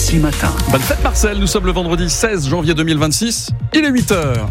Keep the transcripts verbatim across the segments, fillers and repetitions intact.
Ici Matin. Bonne fête Marcel, nous sommes le vendredi seize janvier deux mille vingt-six, il est huit heures.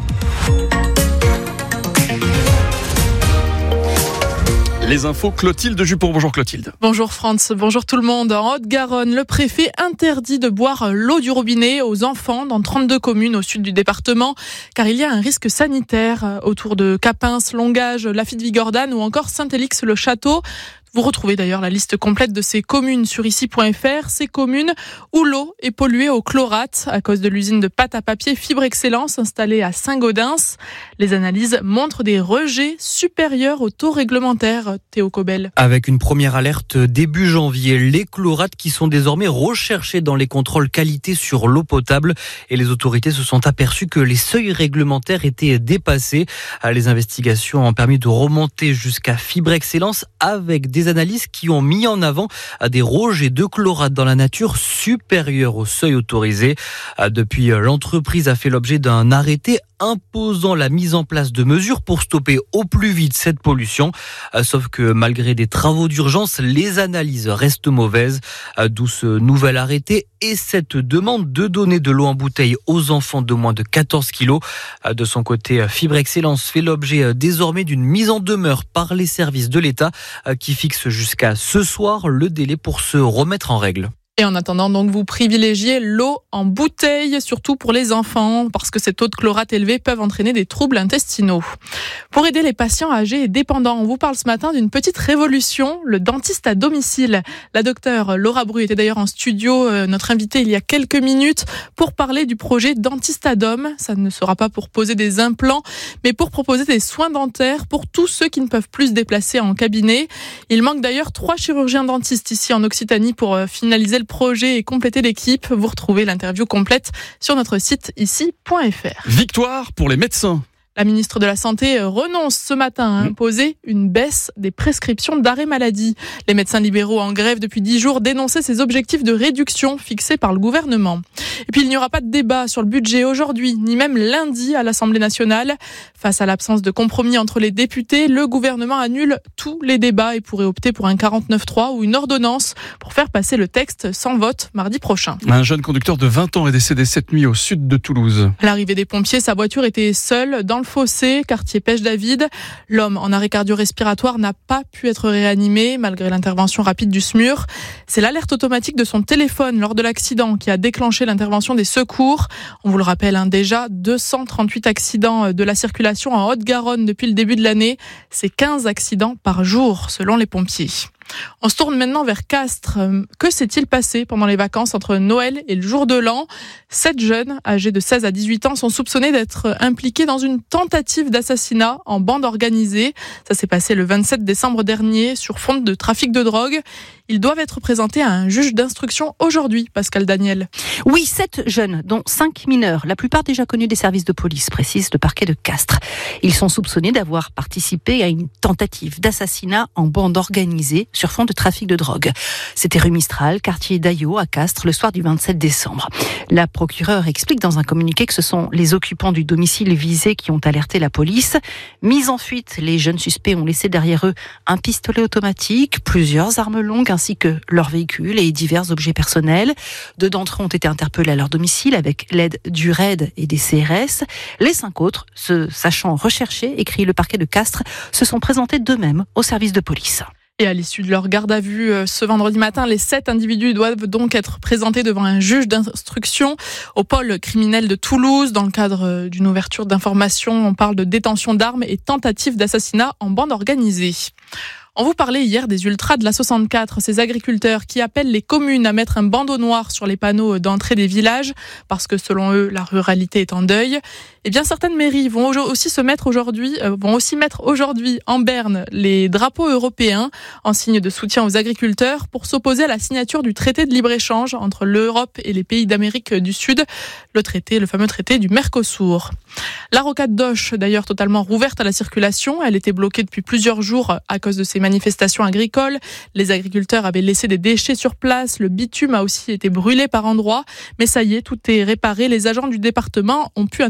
Les infos, Clotilde Dupont. Bonjour Clotilde. Bonjour Franz, bonjour tout le monde. En Haute-Garonne, le préfet interdit de boire l'eau du robinet aux enfants dans trente-deux communes au sud du département, car il y a un risque sanitaire autour de Capins, Longage, Lafitte-Vigordane ou encore Saint-Élix-le-Château. Vous retrouvez d'ailleurs la liste complète de ces communes sur ici point f r. Ces communes où l'eau est polluée au chlorate à cause de l'usine de pâte à papier Fibre Excellence installée à Saint-Gaudens. Les analyses montrent des rejets supérieurs au taux réglementaire. Théo Cobel. Avec une première alerte début janvier, les chlorates qui sont désormais recherchés dans les contrôles qualité sur l'eau potable et les autorités se sont aperçues que les seuils réglementaires étaient dépassés. Les investigations ont permis de remonter jusqu'à Fibre Excellence avec des analyses qui ont mis en avant des rejets de chlorate dans la nature supérieurs au seuil autorisé. Depuis, l'entreprise a fait l'objet d'un arrêté imposant la mise en place de mesures pour stopper au plus vite cette pollution. Sauf que malgré des travaux d'urgence, les analyses restent mauvaises. D'où ce nouvel arrêté et cette demande de donner de l'eau en bouteille aux enfants de moins de quatorze kilos. De son côté, Fibre Excellence fait l'objet désormais d'une mise en demeure par les services de l'État qui fixe jusqu'à ce soir le délai pour se remettre en règle. Et en attendant, donc, vous privilégiez l'eau en bouteille, surtout pour les enfants, parce que ces taux de chlorate élevés peuvent entraîner des troubles intestinaux. Pour aider les patients âgés et dépendants, on vous parle ce matin d'une petite révolution, le dentiste à domicile. La docteure Laura Bru était d'ailleurs en studio, euh, notre invitée il y a quelques minutes, pour parler du projet Dentiste à Dom. Ça ne sera pas pour poser des implants, mais pour proposer des soins dentaires pour tous ceux qui ne peuvent plus se déplacer en cabinet. Il manque d'ailleurs trois chirurgiens dentistes ici en Occitanie pour euh, finaliser le projet et compléter l'équipe. Vous retrouvez l'interview complète sur notre site ici point f r. Victoire pour les médecins. La ministre de la Santé renonce ce matin à imposer une baisse des prescriptions d'arrêt maladie. Les médecins libéraux en grève depuis dix jours dénonçaient ces objectifs de réduction fixés par le gouvernement. Et puis il n'y aura pas de débat sur le budget aujourd'hui, ni même lundi à l'Assemblée nationale. Face à l'absence de compromis entre les députés, le gouvernement annule tous les débats et pourrait opter pour un quarante-neuf trois ou une ordonnance pour faire passer le texte sans vote mardi prochain. Un jeune conducteur de vingt ans est décédé cette nuit au sud de Toulouse. À l'arrivée des pompiers, sa voiture était seule dans le fossé, quartier Pêche-David. L'homme en arrêt cardio-respiratoire n'a pas pu être réanimé malgré l'intervention rapide du S M U R. C'est l'alerte automatique de son téléphone lors de l'accident qui a déclenché l'intervention des secours. On vous le rappelle, hein, déjà deux cent trente-huit accidents de la circulation en Haute-Garonne depuis le début de l'année. C'est quinze accidents par jour selon les pompiers. On se tourne maintenant vers Castres. Que s'est-il passé pendant les vacances entre Noël et le jour de l'an ? Sept jeunes, âgés de seize à dix-huit ans, sont soupçonnés d'être impliqués dans une tentative d'assassinat en bande organisée. Ça s'est passé le vingt-sept décembre dernier sur fond de trafic de drogue. Ils doivent être présentés à un juge d'instruction aujourd'hui, Pascal Daniel. Oui, sept jeunes, dont cinq mineurs, la plupart déjà connus des services de police, précise le parquet de Castres. Ils sont soupçonnés d'avoir participé à une tentative d'assassinat en bande organisée sur fond de trafic de drogue. C'était rue Mistral, quartier d'Ayo, à Castres, le soir du vingt-sept décembre. La procureure explique dans un communiqué que ce sont les occupants du domicile visé qui ont alerté la police. Mis en fuite, les jeunes suspects ont laissé derrière eux un pistolet automatique, plusieurs armes longues ainsi que leur véhicule et divers objets personnels. Deux d'entre eux ont été interpellés à leur domicile avec l'aide du R A I D et des C R S. Les cinq autres, se sachant recherchés, écrit le parquet de Castres, se sont présentés d'eux-mêmes au service de police. Et à l'issue de leur garde à vue ce vendredi matin, les sept individus doivent donc être présentés devant un juge d'instruction au pôle criminel de Toulouse. Dans le cadre d'une ouverture d'information, on parle de détention d'armes et tentative d'assassinat en bande organisée. On vous parlait hier des ultras de la soixante-quatre, ces agriculteurs qui appellent les communes à mettre un bandeau noir sur les panneaux d'entrée des villages parce que selon eux, la ruralité est en deuil. Eh bien, certaines mairies vont aussi se mettre aujourd'hui, euh, vont aussi mettre aujourd'hui en berne les drapeaux européens en signe de soutien aux agriculteurs pour s'opposer à la signature du traité de libre-échange entre l'Europe et les pays d'Amérique du Sud, le traité, le fameux traité du Mercosur. La rocade d'Auch, d'ailleurs totalement rouverte à la circulation, elle était bloquée depuis plusieurs jours à cause de ces manifestations agricoles. Les agriculteurs avaient laissé des déchets sur place, le bitume a aussi été brûlé par endroits, mais ça y est, tout est réparé. Les agents du département ont pu intervenir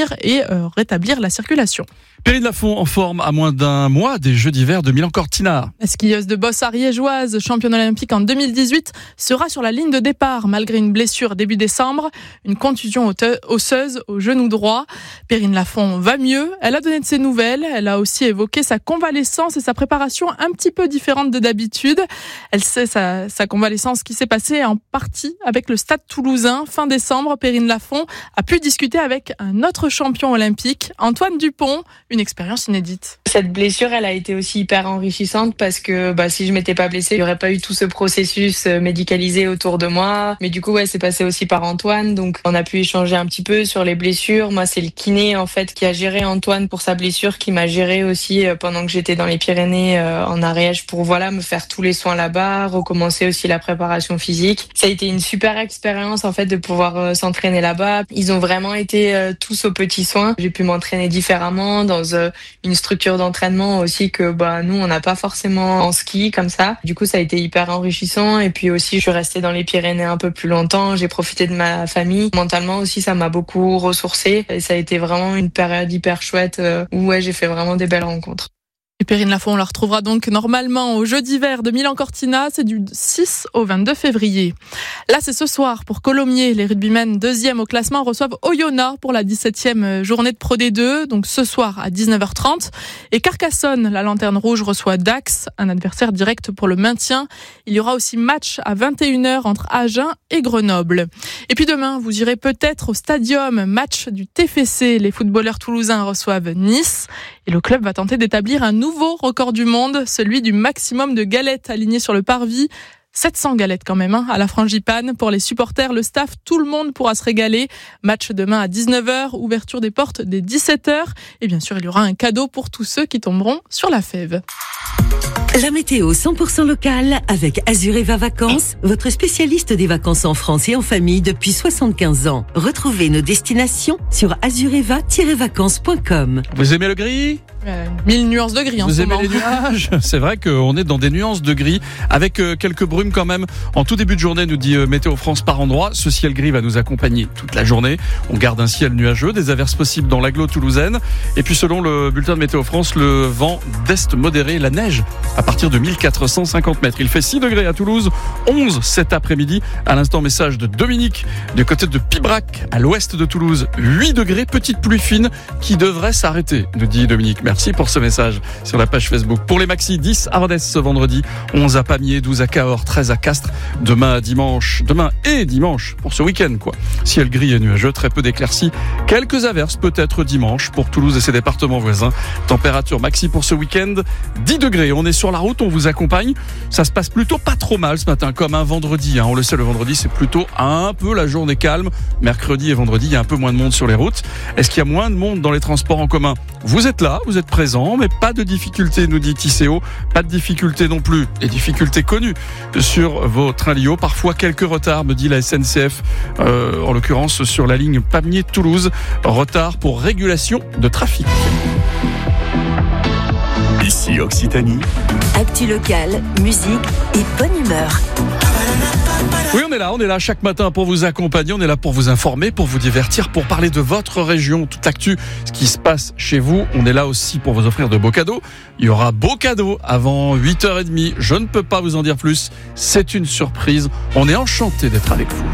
maintenir et euh, rétablir la circulation. Perrine Lafont en forme à moins d'un mois des Jeux d'hiver de Milan-Cortina. La skieuse de bosse ariégeoise, championne olympique en deux mille dix-huit, sera sur la ligne de départ malgré une blessure début décembre, une contusion osseuse au genou droit. Perrine Lafont va mieux, elle a donné de ses nouvelles, elle a aussi évoqué sa convalescence et sa préparation un petit peu différente de d'habitude. Elle sait sa, sa convalescence qui s'est passée en partie avec le Stade Toulousain. Fin décembre, Perrine Lafont a pu discuter avec un autre champion olympique, Antoine Dupont. Une expérience inédite. Cette blessure, elle a été aussi hyper enrichissante parce que bah, si je m'étais pas blessée, il n'y aurait pas eu tout ce processus médicalisé autour de moi. Mais du coup, ouais, c'est passé aussi par Antoine. Donc, on a pu échanger un petit peu sur les blessures. Moi, c'est le kiné, en fait, qui a géré Antoine pour sa blessure, qui m'a géré aussi pendant que j'étais dans les Pyrénées, euh, en Ariège, pour voilà, me faire tous les soins là-bas, recommencer aussi la préparation physique. Ça a été une super expérience, en fait, de pouvoir euh, s'entraîner là-bas. Ils ont vraiment été euh, tous aux petits soins. J'ai pu m'entraîner différemment dans une structure d'entraînement aussi que bah nous on n'a pas forcément en ski comme ça. Du coup ça a été hyper enrichissant et puis aussi je suis restée dans les Pyrénées un peu plus longtemps, j'ai profité de ma famille. Mentalement aussi ça m'a beaucoup ressourcée et ça a été vraiment une période hyper chouette où ouais j'ai fait vraiment des belles rencontres. Et Perrine Lafont, on la retrouvera donc normalement aux Jeux d'hiver de Milan-Cortina, c'est du six au vingt-deux février. Là, c'est ce soir pour Colomiers. Les rugbymen deuxième au classement reçoivent Oyonnax pour la dix-septième journée de Pro D deux, donc ce soir à dix-neuf heures trente. Et Carcassonne, la Lanterne Rouge, reçoit Dax, un adversaire direct pour le maintien. Il y aura aussi match à vingt et une heures entre Agen et Grenoble. Et puis demain, vous irez peut-être au Stadium, match du T F C. Les footballeurs toulousains reçoivent Nice et le club va tenter d'établir un nouveau record du monde, celui du maximum de galettes alignées sur le parvis. sept cents galettes quand même, hein, à la frangipane. Pour les supporters, le staff, tout le monde pourra se régaler. Match demain à dix-neuf heures, ouverture des portes dès dix-sept heures. Et bien sûr, il y aura un cadeau pour tous ceux qui tomberont sur la fève. La météo cent pour cent locale avec Azureva Vacances, votre spécialiste des vacances en France et en famille depuis soixante-quinze ans. Retrouvez nos destinations sur azureva tiret vacances point com. Vous aimez le gris ? Euh, mille nuances de gris en Vous ce aimez moment. les nuages ? C'est vrai qu'on est dans des nuances de gris avec euh, quelques brumes quand même. En tout début de journée, nous dit euh, Météo France par endroit. Ce ciel gris va nous accompagner toute la journée. On garde un ciel nuageux, des averses possibles dans l'agglo toulousaine. Et puis selon le bulletin de Météo France, le vent d'est modéré, la neige à partir de mille quatre cent cinquante mètres. Il fait six degrés à Toulouse, onze cet après-midi. À l'instant, message de Dominique du côté de Pibrac, à l'ouest de Toulouse. huit degrés, petite pluie fine qui devrait s'arrêter, nous dit Dominique. Merci pour ce message sur la page Facebook. Pour les maxis, dix à Rodez ce vendredi, onze à Pamiers, douze à Cahors, treize à Castres. Demain à dimanche, demain et dimanche pour ce week-end, quoi. Ciel gris et nuageux, très peu d'éclaircies. Quelques averses peut-être dimanche pour Toulouse et ses départements voisins. Température maxi pour ce week-end, dix degrés. On est sur la route, on vous accompagne. Ça se passe plutôt pas trop mal ce matin, comme un vendredi. Hein. On le sait, le vendredi, c'est plutôt un peu la journée calme. Mercredi et vendredi, il y a un peu moins de monde sur les routes. Est-ce qu'il y a moins de monde dans les transports en commun ? Vous êtes là, vous êtes présent, mais pas de difficulté, nous dit Tisséo. Pas de difficulté non plus. Des difficultés connues sur vos trains Lio. Parfois quelques retards, me dit la S N C F, euh, en l'occurrence sur la ligne Pamiers-Toulouse. Retard pour régulation de trafic. Ici Occitanie. Actu locale, musique et bonne humeur. Oui, on est là, on est là chaque matin pour vous accompagner, on est là pour vous informer, pour vous divertir, pour parler de votre région, toute l'actu, ce qui se passe chez vous. On est là aussi pour vous offrir de beaux cadeaux. Il y aura beaux cadeaux avant huit heures trente. Je ne peux pas vous en dire plus. C'est une surprise. On est enchanté d'être avec vous.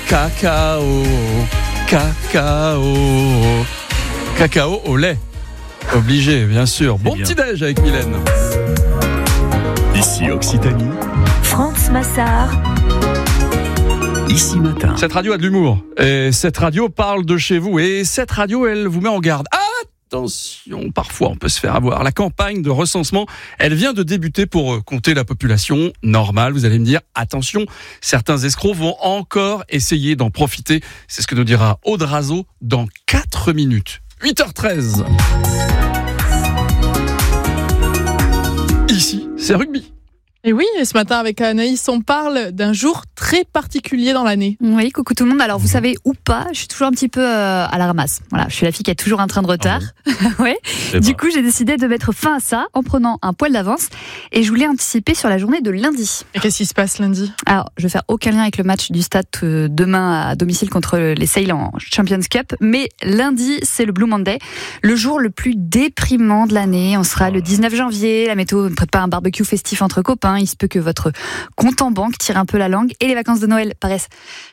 Cacao, cacao, cacao au lait. Obligé, bien sûr. Bon bien. petit-déj avec Mylène. Ici Occitanie, France Massard. Ici Matin. Cette radio a de l'humour. Et cette radio parle de chez vous. Et cette radio, elle vous met en garde. Attention, parfois on peut se faire avoir. La campagne de recensement, elle vient de débuter pour compter la population. Normal, vous allez me dire, attention, certains escrocs vont encore essayer d'en profiter. C'est ce que nous dira Aude Razo dans quatre minutes. huit heures treize. Ici, c'est rugby. Et oui, et ce matin avec Anaïs, on parle d'un jour très particulier dans l'année. Oui, coucou tout le monde. Alors vous savez ou pas, je suis toujours un petit peu euh, à la ramasse. Voilà, je suis la fille qui a toujours un train de retard. Ah oui. ouais. Du coup, j'ai décidé de mettre fin à ça en prenant un poil d'avance et je voulais anticiper sur la journée de lundi. Et qu'est-ce qui se passe lundi ? Alors, je vais faire aucun lien avec le match du Stade euh, demain à domicile contre les Sale en Champions Cup, mais lundi, c'est le Blue Monday, le jour le plus déprimant de l'année. On sera le dix-neuf janvier, la météo ne prépare un barbecue festif entre copains. Il se peut que votre compte en banque tire un peu la langue et les vacances de Noël paraissent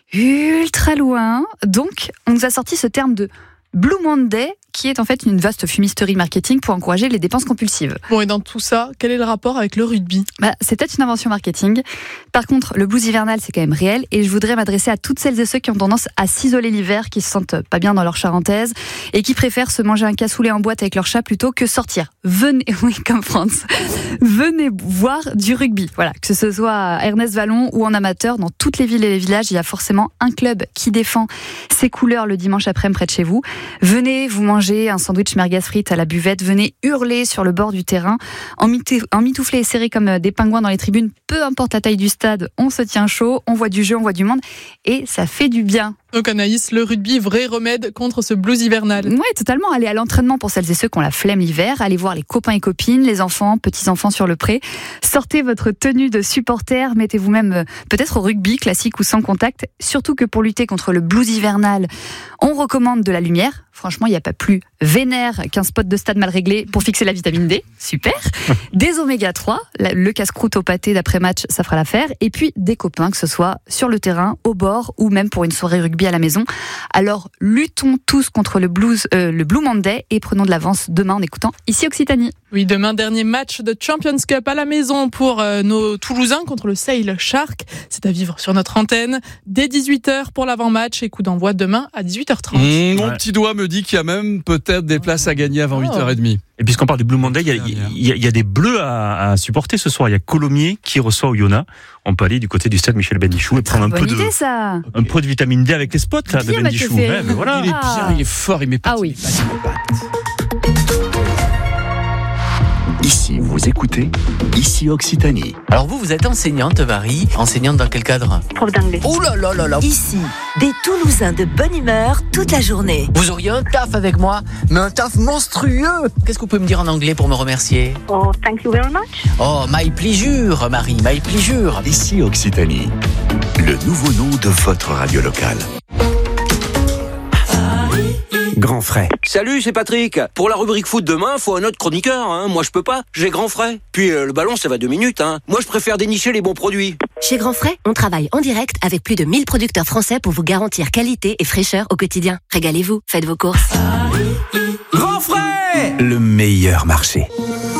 ultra loin. Donc, on nous a sorti ce terme de Blue Monday, qui est en fait une vaste fumisterie marketing pour encourager les dépenses compulsives. Bon, et dans tout ça, quel est le rapport avec le rugby ? Bah, c'est peut-être une invention marketing. Par contre, le blues hivernal, c'est quand même réel. Et je voudrais m'adresser à toutes celles et ceux qui ont tendance à s'isoler l'hiver, qui se sentent pas bien dans leur charentaise et qui préfèrent se manger un cassoulet en boîte avec leur chat plutôt que sortir. Venez, oui, comme France, venez voir du rugby. Voilà, que ce soit à Ernest Vallon ou en amateur, dans toutes les villes et les villages, il y a forcément un club qui défend ses couleurs le dimanche après-midi près de chez vous. Venez vous manger un sandwich merguez frites à la buvette, venez hurler sur le bord du terrain, emmitouflés et serrés comme des pingouins dans les tribunes, peu importe la taille du stade, on se tient chaud, on voit du jeu, on voit du monde, et ça fait du bien. Donc Anaïs, le rugby, vrai remède contre ce blues hivernal. Oui, totalement. Aller à l'entraînement pour celles et ceux qui ont la flemme l'hiver, aller voir les copains et copines, les enfants, petits-enfants sur le pré. Sortez votre tenue de supporter, mettez-vous même euh, peut-être au rugby, classique ou sans contact. Surtout que pour lutter contre le blues hivernal, on recommande de la lumière. Franchement, il n'y a pas plus vénère qu'un spot de stade mal réglé pour fixer la vitamine D. Super. Des oméga trois, le casse-croûte au pâté d'après-match, ça fera l'affaire. Et puis des copains, que ce soit sur le terrain, au bord ou même pour une soirée rugby à la maison. Alors, luttons tous contre le blues, euh, le Blue Monday et prenons de l'avance demain en écoutant Ici Occitanie. Oui, demain, dernier match de Champions Cup à la maison pour euh, nos Toulousains contre le Sale Shark. C'est à vivre sur notre antenne dès dix-huit heures pour l'avant-match et coup d'envoi demain à dix-huit heures trente. Mmh, mon ouais. petit doigt me dit qu'il y a même peut-être des places à gagner avant oh. huit heures trente. Et puisqu'on parle du Blue Monday, il y a, il y a, il y a des bleus à, à supporter ce soir. Il y a Colomiers qui reçoit Oyonnax. On peut aller du côté du stade Michel Bendichou et prendre un peu, idée, de, ça. un peu de vitamine D avec les spots là, de Bendichou. Ouais, mais voilà. Il est bien, il est fort, il met pas. Ah oui. Ici, vous écoutez Ici Occitanie. Alors vous, vous êtes enseignante, Marie. Enseignante dans quel cadre ? Prof d'anglais. Oh là là là là. Ici, des Toulousains de bonne humeur toute la journée. Vous auriez un taf avec moi, mais un taf monstrueux. Qu'est-ce que vous pouvez me dire en anglais pour me remercier ? Oh, thank you very much. Oh, my pleasure, Marie, my pleasure. Ici Occitanie, le nouveau nom de votre radio locale. Grand Frais. Salut, c'est Patrick. Pour la rubrique foot demain, faut un autre chroniqueur. Hein. Moi, je peux pas. J'ai Grand Frais. Puis euh, le ballon, ça va deux minutes. Hein. Moi, je préfère dénicher les bons produits. Chez Grand Frais, on travaille en direct avec plus de mille producteurs français pour vous garantir qualité et fraîcheur au quotidien. Régalez-vous, faites vos courses. Grand Frais, le meilleur marché.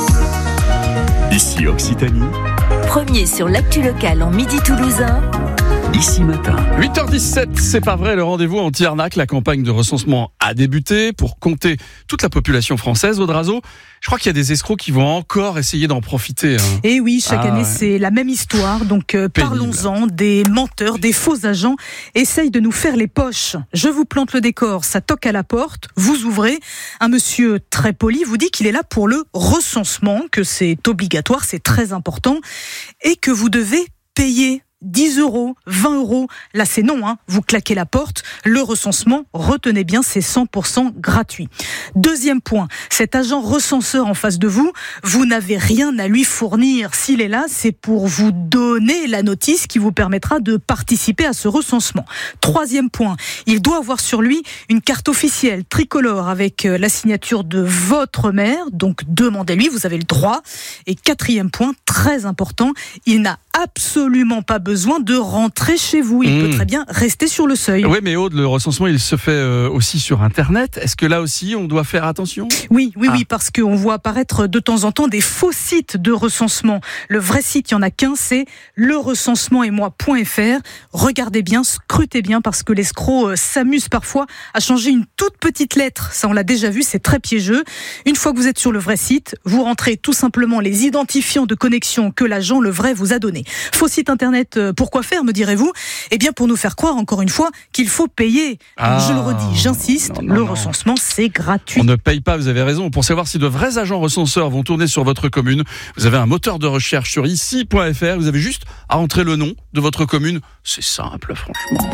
Ici Occitanie. Premier sur l'actu locale en midi toulousain. Ici Matin. huit heures dix-sept, c'est pas vrai, le rendez-vous anti-arnaque. La campagne de recensement a débuté pour compter toute la population française. Aude Razo, je crois qu'il y a des escrocs qui vont encore essayer d'en profiter. Hein. Et oui, chaque ah, année, ouais. c'est la même histoire. Donc, euh, parlons-en. Des menteurs, des faux agents essayent de nous faire les poches. Je vous plante le décor, ça toque à la porte, vous ouvrez. Un monsieur très poli vous dit qu'il est là pour le recensement, que c'est obligatoire, c'est très important, et que vous devez payer. dix euros, vingt euros, là c'est non, hein. Vous claquez la porte, le recensement, retenez bien, c'est cent pour cent gratuit. Deuxième point, cet agent recenseur en face de vous, vous n'avez rien à lui fournir. S'il est là, c'est pour vous donner la notice qui vous permettra de participer à ce recensement. Troisième point, il doit avoir sur lui une carte officielle tricolore avec la signature de votre maire, donc demandez-lui, vous avez le droit. Et quatrième point, très important, il n'a absolument pas besoin de rentrer chez vous. Il mmh. peut très bien rester sur le seuil. Oui, mais Aude, le recensement, il se fait euh, aussi sur Internet. Est-ce que là aussi, on doit faire attention ? Oui, oui, ah. oui, parce qu'on voit apparaître de temps en temps des faux sites de recensement. Le vrai site, il n'y en a qu'un, c'est le recensement et moi point f r. Regardez bien, scrutez bien, parce que l'escroc euh, s'amuse parfois à changer une toute petite lettre. Ça, on l'a déjà vu, c'est très piégeux. Une fois que vous êtes sur le vrai site, vous rentrez tout simplement les identifiants de connexion que l'agent, le vrai, vous a donné. Faux site internet, euh, pourquoi faire, me direz-vous ? Eh bien, pour nous faire croire, encore une fois, qu'il faut payer. Ah, je le redis, j'insiste, non, non, le non. recensement, c'est gratuit. On ne paye pas, vous avez raison. Pour savoir si de vrais agents recenseurs vont tourner sur votre commune, vous avez un moteur de recherche sur ici point f r. Vous avez juste à entrer le nom de votre commune. C'est simple, franchement.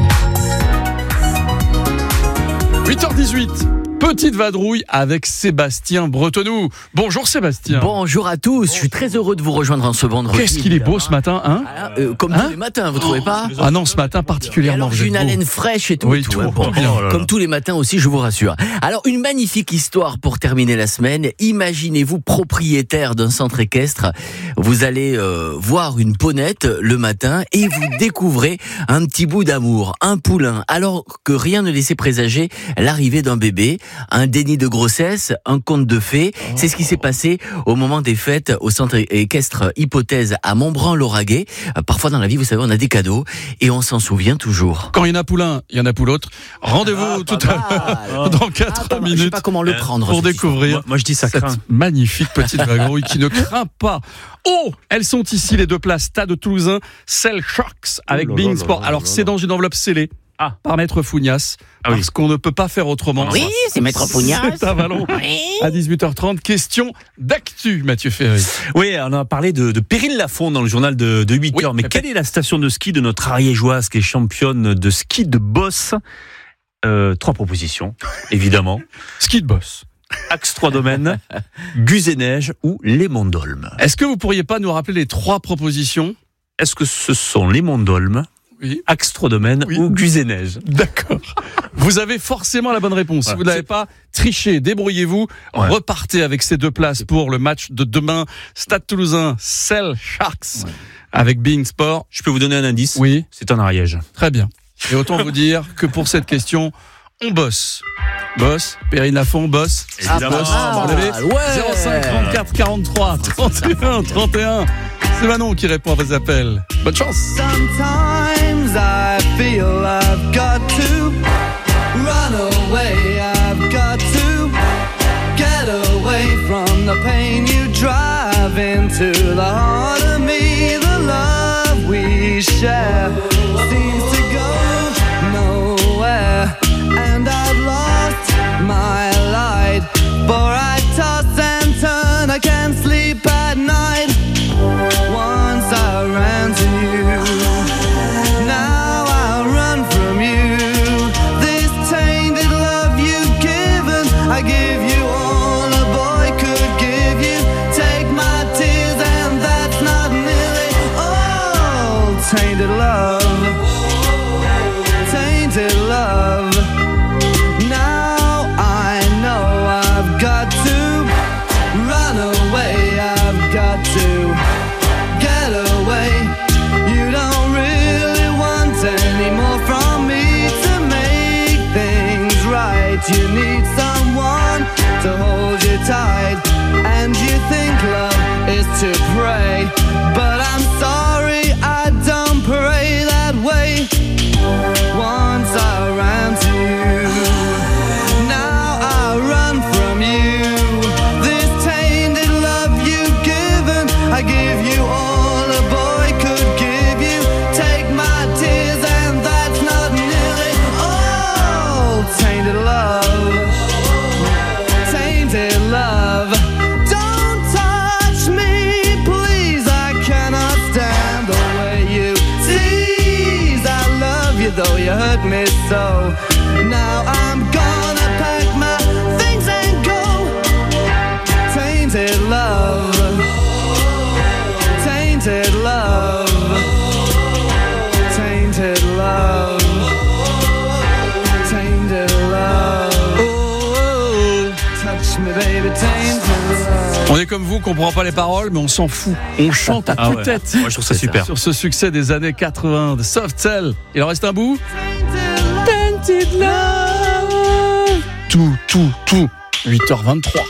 huit heures dix-huit. Petite vadrouille avec Sébastien Bretonneau. Bonjour Sébastien. Bonjour à tous, je suis très heureux de vous rejoindre en ce vendredi. Qu'est-ce qu'il est beau ce matin, hein ah, euh, Comme hein tous les matins, vous trouvez pas ? Ah non, ce matin particulièrement. J'ai une haleine fraîche et tout. Oui, et tout, tout, hein, bon, tout bien. Comme tous les matins aussi, je vous rassure. Alors, une magnifique histoire pour terminer la semaine. Imaginez-vous propriétaire d'un centre équestre. Vous allez euh, voir une ponette le matin et vous découvrez un petit bout d'amour, un poulain. Alors que rien ne laissait présager l'arrivée d'un bébé. Un déni de grossesse, un conte de fées. C'est ce qui s'est passé au moment des fêtes au centre équestre Hypothèse à Montbran-Lauragais. Parfois dans la vie, vous savez, on a des cadeaux et on s'en souvient toujours. Quand il y en a pour l'un, il y en a pour l'autre. Rendez-vous ah, tout à l'heure dans quatre ah, minutes. Je sais pas comment le prendre pour découvrir. Moi, moi je dis ça cette craint. magnifique petite vadrouille qui ne craint pas. Oh, elles sont ici les deux places Stade Toulousain, Cell Sharks avec oh Bein Sport. Alors c'est dans une enveloppe scellée. Ah. Par Maître Fougnas, ah oui. parce qu'on ne peut pas faire autrement. Oui, c'est Maître Fougnas. C'est un ballon. Oui. À dix-huit heures trente, question d'actu, Mathieu Ferry. Oui, on a parlé de, de Perrine Lafont dans le journal de, de huit heures. Oui, mais quelle est la station de ski de notre ariégeoise qui est championne de ski de boss ? euh, Trois propositions, évidemment. Ski de boss. Axe trois Domaines, Guzeneige ou les Monts d'Olme. Est-ce que vous pourriez pas nous rappeler les trois propositions ? Est-ce que ce sont les Monts d'Olme ? Oui. Axe trois Domaines oui. ou Guzeneige. D'accord. Vous avez forcément la bonne réponse. Voilà. Si vous n'avez pas triché, débrouillez-vous. Ouais. Repartez avec ces deux places pour le match de demain. Stade Toulousain, Cell Sharks ouais. avec Bein Sport. Je peux vous donner un indice ? Oui. C'est en Ariège. Très bien. Et autant vous dire que pour cette question, on bosse. Boss, Perrine Lafont, boss. Évidemment. Boss. Ah, vous ouais. zéro cinq trente-quatre quarante-trois trente et un trente et un. C'est Manon qui répond à vos appels. Bonne chance. Sometimes I feel I've got to run away. I've got to get away from the pain you drive into the heart of me. The love we share seems to go nowhere. And I've lost my light, for I toss and turn, I can't sleep at night. Once I ran to you, now I run from you. This tainted love you've given, I give you all a boy could give you. Take my tears and that's not nearly all. Tainted love, tainted love. Now I know I've got to run away, I've got to get away. You don't really want any more from me to make things right. You need someone to hold you tight, and you think love is to pray, but I'm sorry I don't pray that way. Once I ran to you, now I run from you. This tainted love you've given, I give you all a boy could give you. Take my tears and that's not nearly all. Tainted love, tainted love. Don't touch me, please, I cannot stand the way you tease. I love you though you hurt me so. Now I'm gonna pack my things and go. Tainted love, tainted love, tainted love, tainted love. Oh, touch me baby, tainted love. On est comme vous, on comprend pas les paroles, mais on s'en fout. On chante à Ah toute ouais. tête. Moi, je trouve ça super. Sur ce succès des années quatre-vingts de Soft Cell. Il en reste un bout. Tout, tout, tout. huit heures vingt-trois.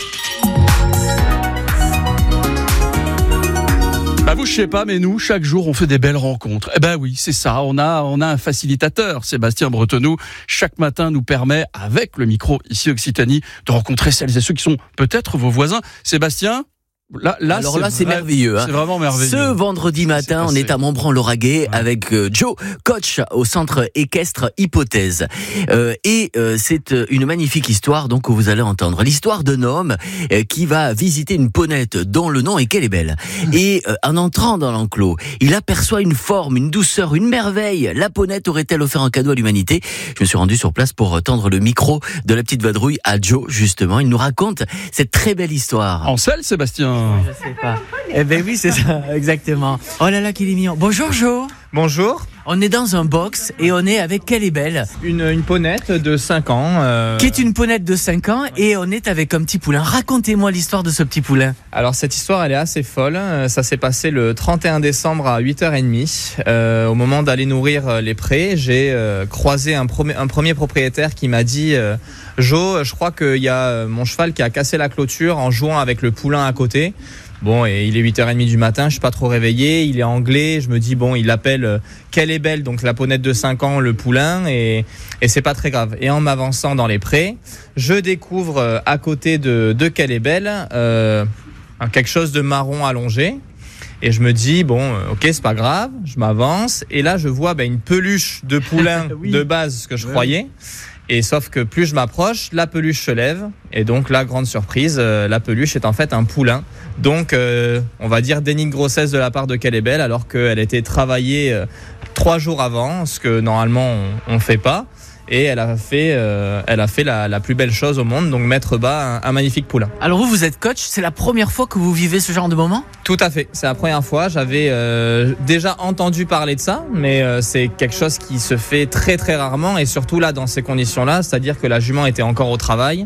Bah vous, je sais pas, mais nous, chaque jour, on fait des belles rencontres. Eh ben oui, c'est ça. On a, on a un facilitateur, Sébastien Bretonneau. Chaque matin, nous permet, avec le micro ici Occitanie, de rencontrer celles et ceux qui sont peut-être vos voisins. Sébastien, là, là, Alors c'est là, c'est vrai- merveilleux. Hein. C'est vraiment merveilleux. Ce vendredi matin, on est à Montbran-Lauragais avec euh, Joe, coach au centre équestre Hypothèse. Euh, et euh, c'est euh, une magnifique histoire donc que vous allez entendre. L'histoire d'un homme euh, qui va visiter une ponette dont le nom est Qu'elle est belle. Et euh, en entrant dans l'enclos, il aperçoit une forme, une douceur, une merveille. La ponette aurait-elle offert un cadeau à l'humanité ? Je me suis rendu sur place pour tendre le micro de la petite vadrouille à Joe, justement. Il nous raconte cette très belle histoire. En selle, Sébastien ? Je sais pas. Eh ben oui, c'est ça, exactement. Oh là là, qu'il est mignon. Bonjour Jo. Bonjour. On est dans un box et on est avec Qu'elle est belle. Une, une ponette de cinq ans. Euh... Qui est une ponette de cinq ans et on est avec un petit poulain. Racontez-moi l'histoire de ce petit poulain. Alors cette histoire, elle est assez folle. Ça s'est passé le trente et un décembre à huit heures trente. Euh, au moment d'aller nourrir les prés, j'ai euh, croisé un, premier, un premier propriétaire qui m'a dit euh, « Jo, je crois qu'il y a mon cheval qui a cassé la clôture en jouant avec le poulain à côté. » Bon, et il est huit heures trente du matin, je suis pas trop réveillé, il est anglais, je me dis bon, il appelle euh, Qu'elle est belle, donc la ponette de cinq ans, le poulain, et, et c'est pas très grave. Et en m'avançant dans les prés, je découvre euh, à côté de, de Qu'elle est belle euh, quelque chose de marron allongé. Et je me dis, bon, euh, ok, c'est pas grave, je m'avance, et là je vois bah, une peluche de poulain oui. de base, ce que je ouais. croyais. Et sauf que plus je m'approche, la peluche se lève. Et donc, la grande surprise, euh, la peluche est en fait un poulain. Donc, euh, on va dire déni de grossesse de la part de Qu'elle est belle, alors qu'elle était travaillée euh, trois jours avant, ce que normalement on ne fait pas. Et elle a fait, euh, elle a fait la, la plus belle chose au monde, donc mettre bas un, un magnifique poulain. Alors vous, vous êtes coach, c'est la première fois que vous vivez ce genre de moment ? Tout à fait, c'est la première fois. J'avais euh, déjà entendu parler de ça, mais euh, c'est quelque chose qui se fait très très rarement, et surtout là dans ces conditions-là, c'est-à-dire que la jument était encore au travail.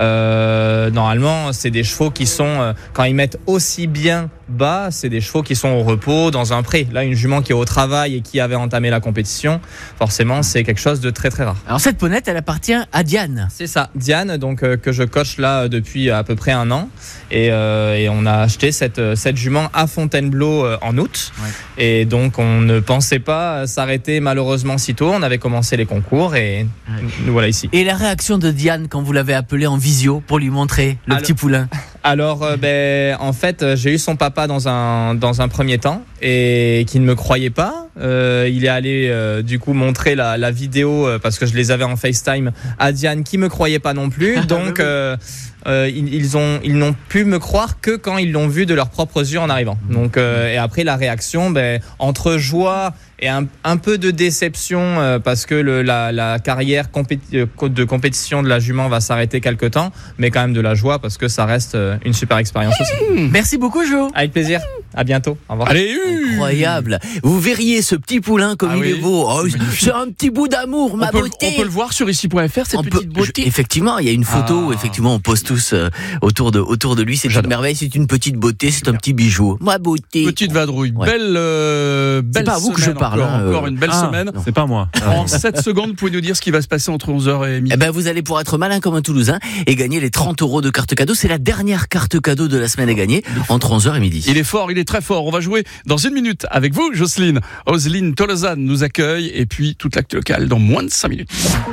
Euh, normalement, c'est des chevaux qui sont, euh, quand ils mettent aussi bien bas, c'est des chevaux qui sont au repos dans un pré. Là, une jument qui est au travail et qui avait entamé la compétition, forcément, c'est quelque chose de très très rare. Alors cette ponette, elle appartient à Diane. C'est ça, Diane, donc euh, que je coach là depuis à peu près un an, et, euh, et on a acheté cette cette jument à Fontainebleau euh, en août, ouais. Et donc on ne pensait pas s'arrêter malheureusement si tôt. On avait commencé les concours et ouais. Nous voilà ici. Et la réaction de Diane quand vous l'avez appelée en visio pour lui montrer le alors, petit poulain? Alors, euh, ben, en fait, j'ai eu son papa dans un dans un premier temps et qui ne me croyait pas. Euh, il est allé euh, du coup montrer la, la vidéo euh, parce que je les avais en FaceTime à Diane qui me croyait pas non plus. Donc, euh, euh, ils, ils ont ils n'ont pu me croire que quand ils l'ont vu de leurs propres yeux en arrivant. Donc, euh, et après la réaction, ben, entre joie et un, un peu de déception euh, parce que le, la, la carrière compéti- de compétition de la jument va s'arrêter quelque temps, mais quand même de la joie parce que ça reste euh, une super expérience aussi. Merci beaucoup, Jo. Avec plaisir. À bientôt. Au revoir. Allez, incroyable. Vous verriez ce petit poulain comme ah il oui, est beau. Oh, c'est un petit bout d'amour, ma on peut, beauté. On peut le voir sur ici point F R, cette on petite peut, beauté. Je, effectivement, il y a une photo. Ah. Effectivement, on pose tous euh, autour de autour de lui. C'est J'adore. Une merveille. C'est une petite beauté. C'est un petit bijou. Ma beauté. Petite vadrouille. Ouais. Belle, euh, belle. C'est pas à vous que je parle. Encore, hein, encore une belle ah, semaine. C'est pas moi. En sept secondes, vous pouvez nous dire ce qui va se passer entre onze heures et midi. Eh ben, vous allez pouvoir être malin comme un Toulousain et gagner les trente euros de carte cadeau. C'est la dernière carte cadeau de la semaine à gagner entre onze heures et midi. Il est fort, il est très fort. On va jouer dans une minute avec vous, Jocelyne. Oseline Tolosane nous accueille et puis toute l'actu locale dans moins de cinq minutes.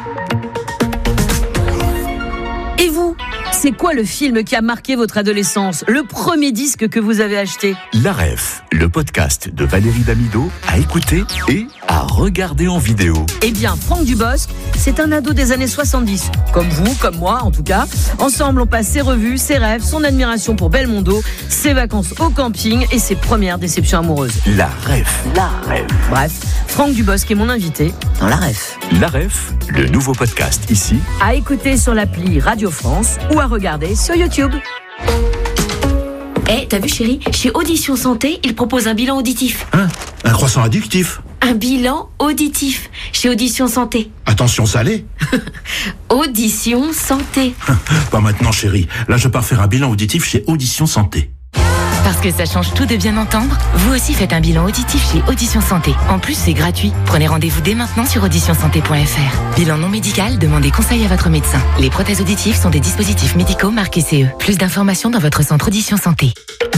Et vous, c'est quoi le film qui a marqué votre adolescence? Le premier disque que vous avez acheté? La Ref, le podcast de Valérie Damido à écouter et à regarder en vidéo. Eh bien, Franck Dubosc, c'est un ado des années soixante-dix. Comme vous, comme moi en tout cas. Ensemble, on passe ses revues, ses rêves, son admiration pour Belmondo, ses vacances au camping et ses premières déceptions amoureuses. La Ref. La Ref. Bref, Franck Dubosc est mon invité dans La Ref. La Ref, le nouveau podcast ici. À écouter sur l'appli Radio France ou à regarder sur YouTube. Eh, hey, t'as vu chérie, chez Audition Santé, ils proposent un bilan auditif. Hein? Un croissant addictif. Un bilan auditif chez Audition Santé. Attention salé. Audition Santé. Pas maintenant, chérie. Là, je pars faire un bilan auditif chez Audition Santé. Parce que ça change tout de bien entendre, vous aussi faites un bilan auditif chez Audition Santé. En plus, c'est gratuit. Prenez rendez-vous dès maintenant sur audition santé point f r. Bilan non médical, demandez conseil à votre médecin. Les prothèses auditives sont des dispositifs médicaux marqués C E. Plus d'informations dans votre centre Audition Santé.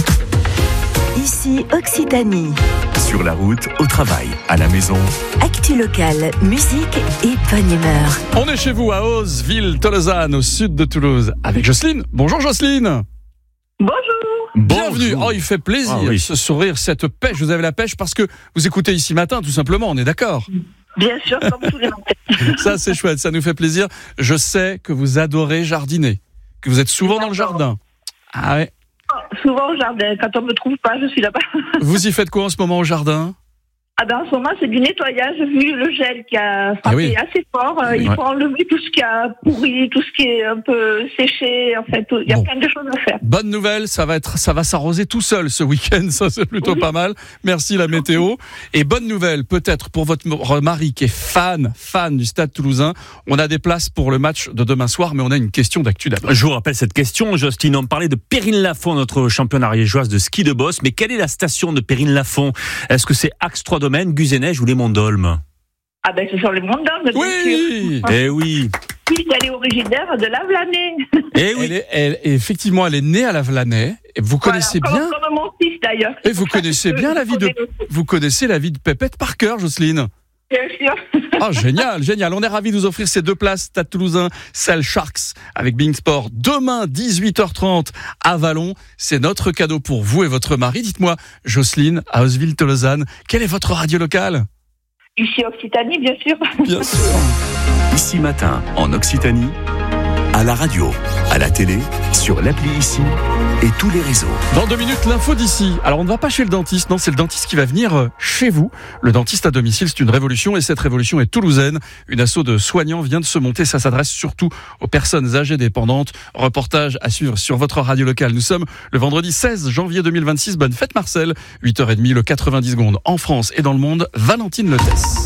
Ici Occitanie. Sur la route, au travail, à la maison. Actu locale, musique et bonne humeur. On est chez vous à Ozeville-Tolosane, au sud de Toulouse, avec Jocelyne. Bonjour Jocelyne. Bonjour. Bienvenue. Oh, il fait plaisir Ah oui. ce sourire, cette pêche. Vous avez la pêche parce que vous écoutez Ici Matin, tout simplement. On est d'accord. Bien sûr, comme tous les matins. Ça, c'est chouette. Ça nous fait plaisir. Je sais que vous adorez jardiner, que vous êtes souvent dans le jardin. Ah ouais. Souvent au jardin. Quand on me trouve pas, je suis là-bas. Vous y faites quoi en ce moment au jardin? Ah ben, en ce moment, c'est du nettoyage, vu le gel qui a frappé Ah oui. assez fort. euh, Il Ouais. faut enlever tout ce qui a pourri, tout ce qui est un peu séché. En fait, il y a Bon. plein de choses à faire. Bonne nouvelle, ça va être, ça va s'arroser tout seul ce week-end. Ça, c'est plutôt pas mal. Merci la météo. Et bonne nouvelle, peut-être pour votre mari qui est fan, fan du Stade Toulousain. On a des places pour le match de demain soir, mais on a une question d'actu d'abord. Je vous rappelle cette question, Jocelyne. On parlait de Périne-Lafont, notre championne ariégeoise de ski de boss. Mais quelle est la station de Périne-Lafont? Est-ce que c'est Axe Trois Domaines, Guzeneige ou les Monts d'Olme? Ah ben, ce sont les mondes d'Olme, bien sûr. Oui. Eh oui. Oui, elle est originaire de Lavelanet. Eh oui. Elle est, elle- effectivement, elle est née à Lavelanet. Et vous connaissez Voilà, bien. Comme, comme mon fils, d'ailleurs. Et vous connaissez bien la vie de, vous connaissez la vie de Pépette par cœur, Jocelyne. Bien sûr. Ah, génial, génial. On est ravis de vous offrir ces deux places Stade Toulousain, Celle Sharks avec Being Sport. Demain, dix-huit heures trente à Vallon. C'est notre cadeau pour vous et votre mari. Dites-moi, Jocelyne, à Ozeville-Tolosane, quelle est votre radio locale? Ici, Occitanie, bien sûr. Bien sûr. Ici Matin, en Occitanie, à la radio, à la télé, sur l'appli Ici et tous les réseaux. Dans deux minutes, l'info d'ici. Alors, on ne va pas chez le dentiste. Non, c'est le dentiste qui va venir euh, chez vous. Le dentiste à domicile, c'est une révolution et cette révolution est toulousaine. Une asso de soignants vient de se monter. Ça s'adresse surtout aux personnes âgées dépendantes. Reportage à suivre sur votre radio locale. Nous sommes le vendredi seize janvier deux mille vingt-six. Bonne fête Marcel. huit heures trente, le quatre-vingt-dix secondes en France et dans le monde. Valentine Letès.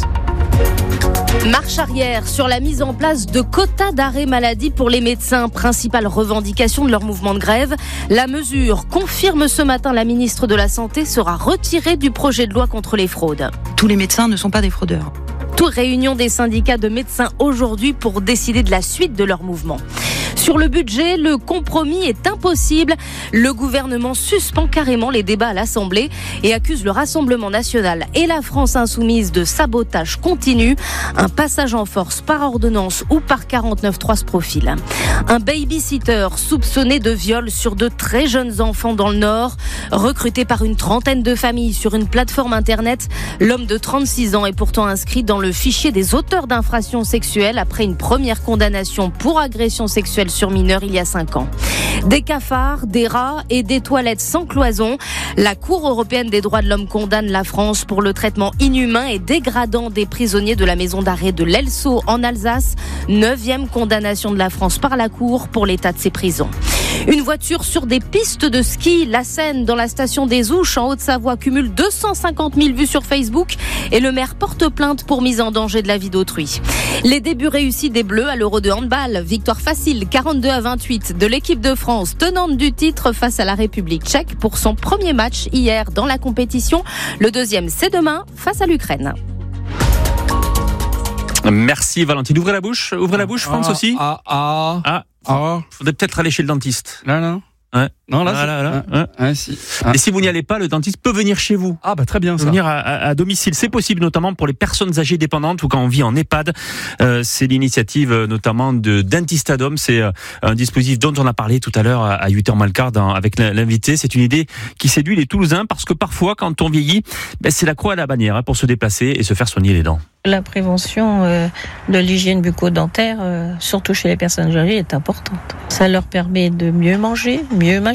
Marche arrière sur la mise en place de quotas d'arrêt maladie pour les médecins, principale revendication de leur mouvement de grève. La mesure, confirme ce matin la ministre de la Santé, sera retirée du projet de loi contre les fraudes. Tous les médecins ne sont pas des fraudeurs. Toute réunion des syndicats de médecins aujourd'hui pour décider de la suite de leur mouvement. Sur le budget, le compromis est impossible. Le gouvernement suspend carrément les débats à l'Assemblée et accuse le Rassemblement national et la France insoumise de sabotage continu. Un passage en force par ordonnance ou par quarante-neuf trois se profile. Un babysitter soupçonné de viol sur de très jeunes enfants dans le Nord. Recruté par une trentaine de familles sur une plateforme internet, l'homme de trente-six ans est pourtant inscrit dans le fichier des auteurs d'infractions sexuelles après une première condamnation pour agression sexuelle sur mineur il y a cinq ans. Des cafards, des rats et des toilettes sans cloison. La Cour européenne des droits de l'homme condamne la France pour le traitement inhumain et dégradant des prisonniers de la maison d'arrêt de l'Elsaut en Alsace. Neuvième condamnation de la France par la Cour pour l'état de ces prisons. Une voiture sur des pistes de ski. La Seine, dans la station des Ouches, en Haute-Savoie, cumule deux cent cinquante mille vues sur Facebook et le maire porte plainte pour mise en danger de la vie d'autrui. Les débuts réussis des Bleus à l'Euro de handball. Victoire facile, quarante-deux à vingt-huit de l'équipe de France, tenante du titre face à la République tchèque pour son premier match hier dans la compétition. Le deuxième, c'est demain face à l'Ukraine. Merci Valentine. Ouvrez la bouche. Ouvrez la bouche, France Ah, aussi. Ah, ah, Ah. ah. Faudrait peut-être aller chez le dentiste. Là, là. Ouais. Non, là, Ah, c'est- là, là, ah, ouais. ah, si. Ah. Et si vous n'y allez pas, le dentiste peut venir chez vous. Ah, bah, très bien, Peut ça. venir à, à- à domicile. C'est possible, notamment pour les personnes âgées dépendantes ou quand on vit en EHPAD. Euh, c'est l'initiative, euh, notamment de Dentistadom. C'est euh, un dispositif dont on a parlé tout à l'heure à, à huit heures moins le quart dans- avec l'invité. C'est une idée qui séduit les Toulousains parce que parfois, quand on vieillit, ben, c'est la croix à la bannière hein, pour se déplacer et se faire soigner les dents. La prévention euh, de l'hygiène bucco-dentaire, euh, surtout chez les personnes âgées, est importante. Ça leur permet de mieux manger, mieux mâcher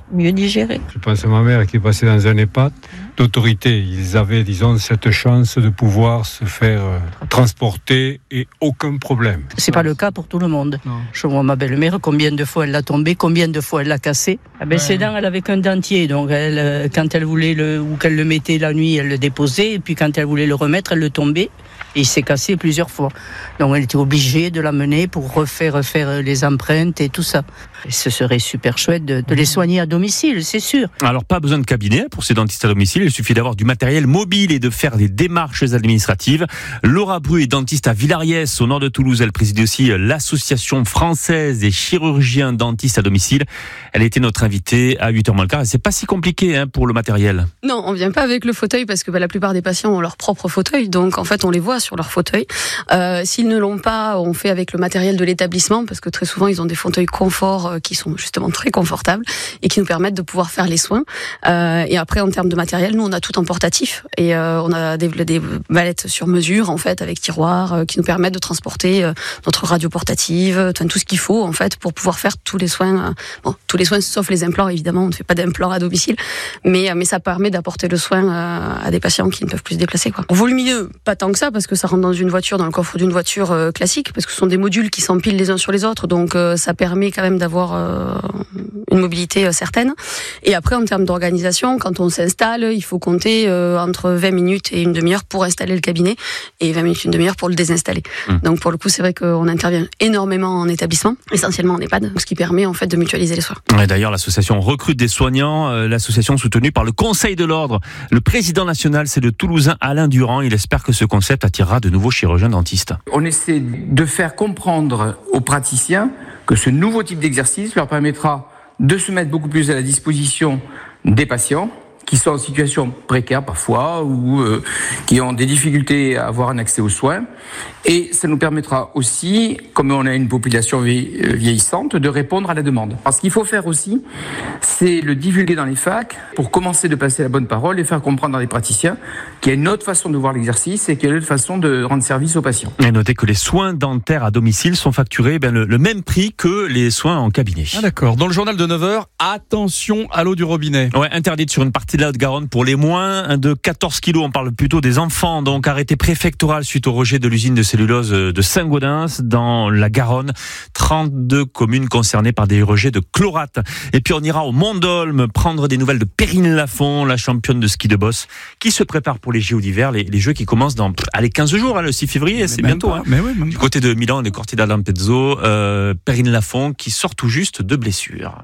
mieux digérer. Je pense à ma mère qui est passée dans un EHPAD d'autorité. Ils avaient, disons, cette chance de pouvoir se faire euh, transporter et aucun problème. C'est pas le cas pour tout le monde. Non. Je vois ma belle-mère, combien de fois elle l'a tombé, combien de fois elle l'a cassé. Ah ben, ouais. Ses dents, elle avait qu'un dentier, donc elle, quand elle voulait le, ou qu'elle le mettait la nuit, elle le déposait, et puis quand elle voulait le remettre, elle le tombait. Et il s'est cassé plusieurs fois. Donc elle était obligée de l'amener pour refaire, refaire les empreintes et tout ça. Et ce serait super chouette de, de les soigner à domicile, c'est sûr. Alors pas besoin de cabinet pour ces dentistes à domicile, il suffit d'avoir du matériel mobile et de faire des démarches administratives. Laura Bru est dentiste à Villariès, au nord de Toulouse. Elle préside aussi l'association française des chirurgiens dentistes à domicile. Elle était notre invitée à huit heures moins le quart et c'est pas si compliqué hein, pour le matériel. Non, on vient pas avec le fauteuil parce que bah, la plupart des patients ont leur propre fauteuil, donc en fait on les voit sur leur fauteuil. Euh, s'ils ne l'ont pas, on fait avec le matériel de l'établissement parce que très souvent ils ont des fauteuils confort euh, qui sont justement très confortables et qui nous permettent de pouvoir faire les soins. Euh, et après en termes de matériel, nous on a tout en portatif et euh, on a des, des mallettes sur mesure en fait avec tiroirs euh, qui nous permettent de transporter euh, notre radio portative, euh, tout ce qu'il faut en fait pour pouvoir faire tous les soins. Euh, bon, tous les soins sauf les implants évidemment, on ne fait pas d'implants à domicile, mais euh, mais ça permet d'apporter le soin euh, à des patients qui ne peuvent plus se déplacer quoi. Volumineux, pas tant que ça parce que ça rentre dans une voiture, dans le coffre d'une voiture euh, classique, parce que ce sont des modules qui s'empilent les uns sur les autres, donc euh, ça permet quand même d'avoir euh, une mobilité euh, certaine. Et après, en termes d'organisation, quand on s'installe, il faut compter euh, entre vingt minutes et une demi-heure pour installer le cabinet, et vingt minutes, une demi-heure pour le désinstaller. Mmh. Donc pour le coup, c'est vrai qu'on intervient énormément en établissement, essentiellement en EHPAD, ce qui permet en fait de mutualiser les soins. Et d'ailleurs, l'association recrute des soignants, euh, l'association soutenue par le Conseil de l'Ordre. Le président national, c'est le Toulousain Alain Durand. Il espère que ce concept attirera de nouveaux chirurgiens dentistes. On essaie de faire comprendre aux praticiens que ce nouveau type d'exercice leur permettra de se mettre beaucoup plus à la disposition des patients qui sont en situation précaire parfois ou euh, qui ont des difficultés à avoir un accès aux soins. Et ça nous permettra aussi, comme on a une population vieillissante, de répondre à la demande. Alors, ce qu'il faut faire aussi, c'est le divulguer dans les facs pour commencer de passer la bonne parole et faire comprendre à les praticiens qu'il y a une autre façon de voir l'exercice et qu'il y a une autre façon de rendre service aux patients. Et notez que les soins dentaires à domicile sont facturés ben, le, le même prix que les soins en cabinet. Ah d'accord. Dans le journal de neuf heures, attention à l'eau du robinet. Ouais, interdite sur une partie de la Haute-Garonne pour les moins de quatorze kilos. On parle plutôt des enfants. Donc arrêté préfectoral suite au rejet de l'usine de cellulose de Saint-Gaudens dans la Garonne. trente-deux communes concernées par des rejets de chlorate. Et puis on ira au Mont-d'Olme prendre des nouvelles de Perrine Lafont, la championne de ski de boss, qui se prépare pour les J O d'hiver, les, les Jeux qui commencent dans allez, quinze jours, hein, le six février, mais c'est bientôt. Hein. Mais oui, même du côté de Milan, de Cortina d'Ampezzo, euh, Perrine Lafont qui sort tout juste de blessure.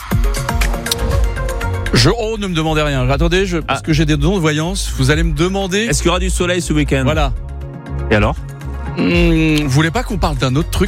Je, oh, ne me demandez rien. Attendez, je, parce ah. que j'ai des dons de voyance, vous allez me demander... Est-ce qu'il y aura du soleil ce week-end ? Voilà. Et alors ? Mmh, vous voulez pas qu'on parle d'un autre truc ?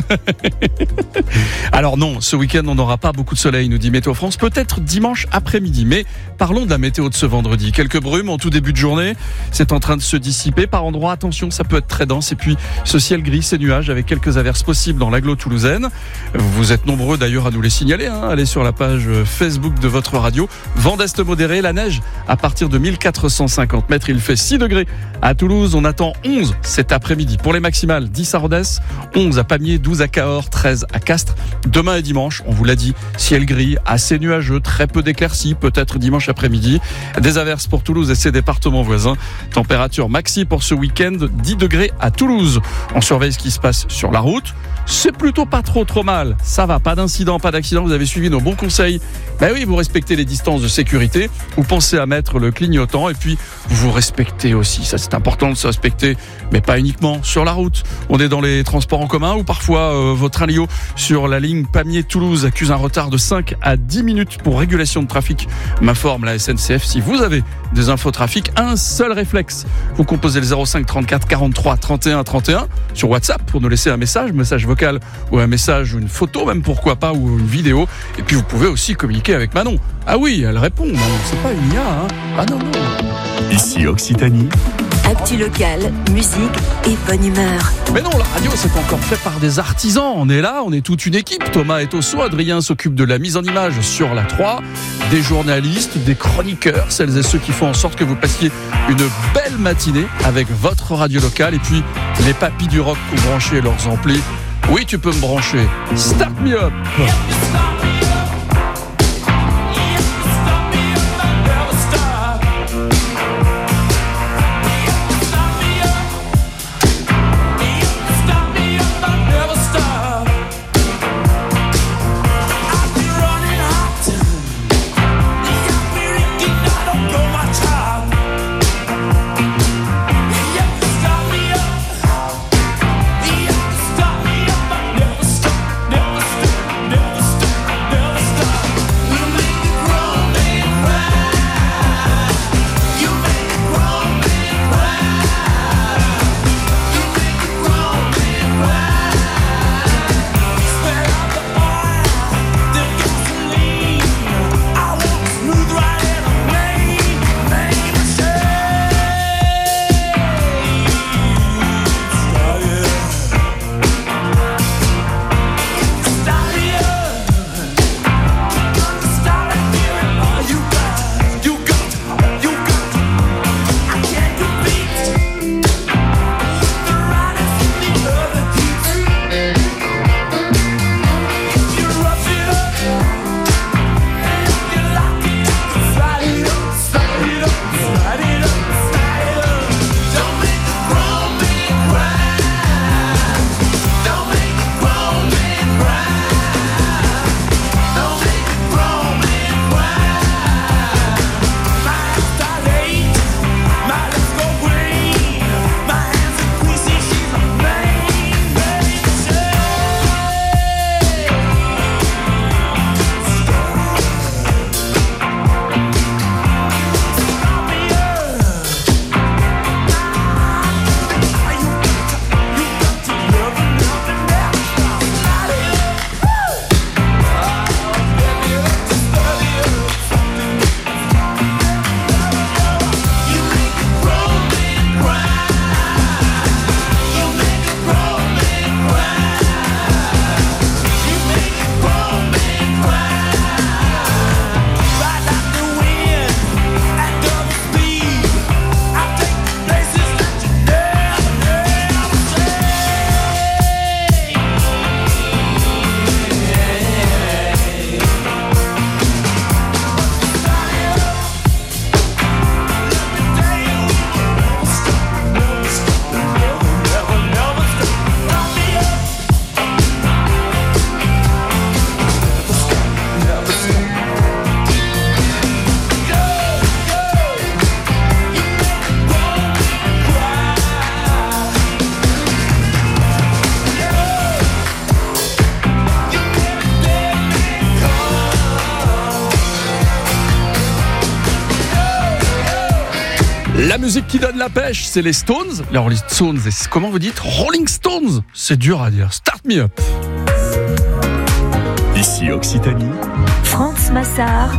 Alors non, ce week-end on n'aura pas beaucoup de soleil, nous dit Météo France, peut-être dimanche après-midi. Mais parlons de la météo de ce vendredi. Quelques brumes en tout début de journée, c'est en train de se dissiper. Par endroits, attention, ça peut être très dense. Et puis ce ciel gris, ces nuages avec quelques averses possibles dans l'agglo toulousaine. Vous êtes nombreux d'ailleurs à nous les signaler, hein. Allez sur la page Facebook de votre radio. Vent d'est modéré, la neige à partir de mille quatre cent cinquante mètres. Il fait six degrés à Toulouse, on attend onze cet après-midi. Pour les maximales, dix à Rodez, onze à Pamiers, douze à Cahors, treize à Castres. Demain et dimanche, on vous l'a dit, ciel gris, assez nuageux, très peu d'éclaircies, peut-être dimanche après-midi. Des averses pour Toulouse et ses départements voisins. Température maxi pour ce week-end, dix degrés à Toulouse. On surveille ce qui se passe sur la route. C'est plutôt pas trop trop mal. Ça va, pas d'incident, pas d'accident. Vous avez suivi nos bons conseils. Ben oui, vous respectez les distances de sécurité. Vous pensez à mettre le clignotant et puis vous respectez aussi. Ça, c'est important de se respecter, mais pas uniquement sur la route. On est dans les transports en commun ou parfois euh, votre Train-Lio sur la ligne Pamiers-Toulouse accuse un retard de cinq à dix minutes pour régulation de trafic. M'informe la S N C F. Si vous avez des infos trafic, un seul réflexe. Vous composez le zéro cinq trente-quatre quarante-trois trente et un trente et un sur WhatsApp pour nous laisser un message, message vocal ou un message ou une photo même pourquoi pas ou une vidéo. Et puis vous pouvez aussi communiquer avec Manon. Ah oui, elle répond. Non, c'est pas une I A. Hein. Ah non, non. Ici Occitanie. Actu locale, musique et bonne humeur. Mais non, la radio c'est encore fait par des artisans. On est là, on est toute une équipe. Thomas est au son, Adrien s'occupe de la mise en image sur la trois. Des journalistes, des chroniqueurs, celles et ceux qui font en sorte que vous passiez une belle matinée avec votre radio locale. Et puis les papis du rock qui ont branché leurs amplis. Oui, tu peux me brancher. Start me up. La musique qui donne la pêche, c'est les Stones. Les Rolling Stones, et comment vous dites Rolling Stones? C'est dur à dire. Start me up. Ici Occitanie. France Massard.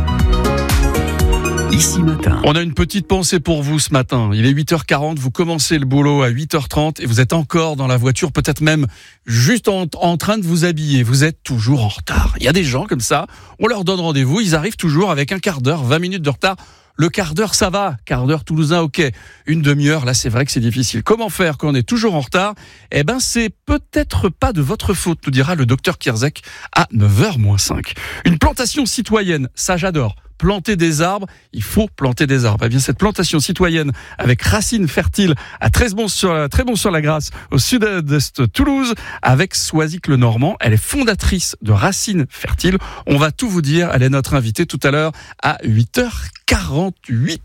Ici Matin. On a une petite pensée pour vous ce matin. Il est huit heures quarante, vous commencez le boulot à huit heures trente et vous êtes encore dans la voiture, peut-être même juste en, en train de vous habiller. Vous êtes toujours en retard. Il y a des gens comme ça, on leur donne rendez-vous, ils arrivent toujours avec un quart d'heure, vingt minutes de retard. Le quart d'heure, ça va. Quart d'heure toulousain, ok. Une demi-heure, là, c'est vrai que c'est difficile. Comment faire quand on est toujours en retard? Eh ben, c'est peut-être pas de votre faute, nous dira le docteur Kierzek à neuf heures moins cinq. Une plantation citoyenne, ça j'adore. Planter des arbres, il faut planter des arbres. Eh bien, cette plantation citoyenne avec racines fertiles à Trébons-sur-la-Grasse, au sud-est de Toulouse, avec Soisic-le-Normand. Elle est fondatrice de Racines Fertiles. On va tout vous dire. Elle est notre invitée tout à l'heure à huit heures quarante-huit.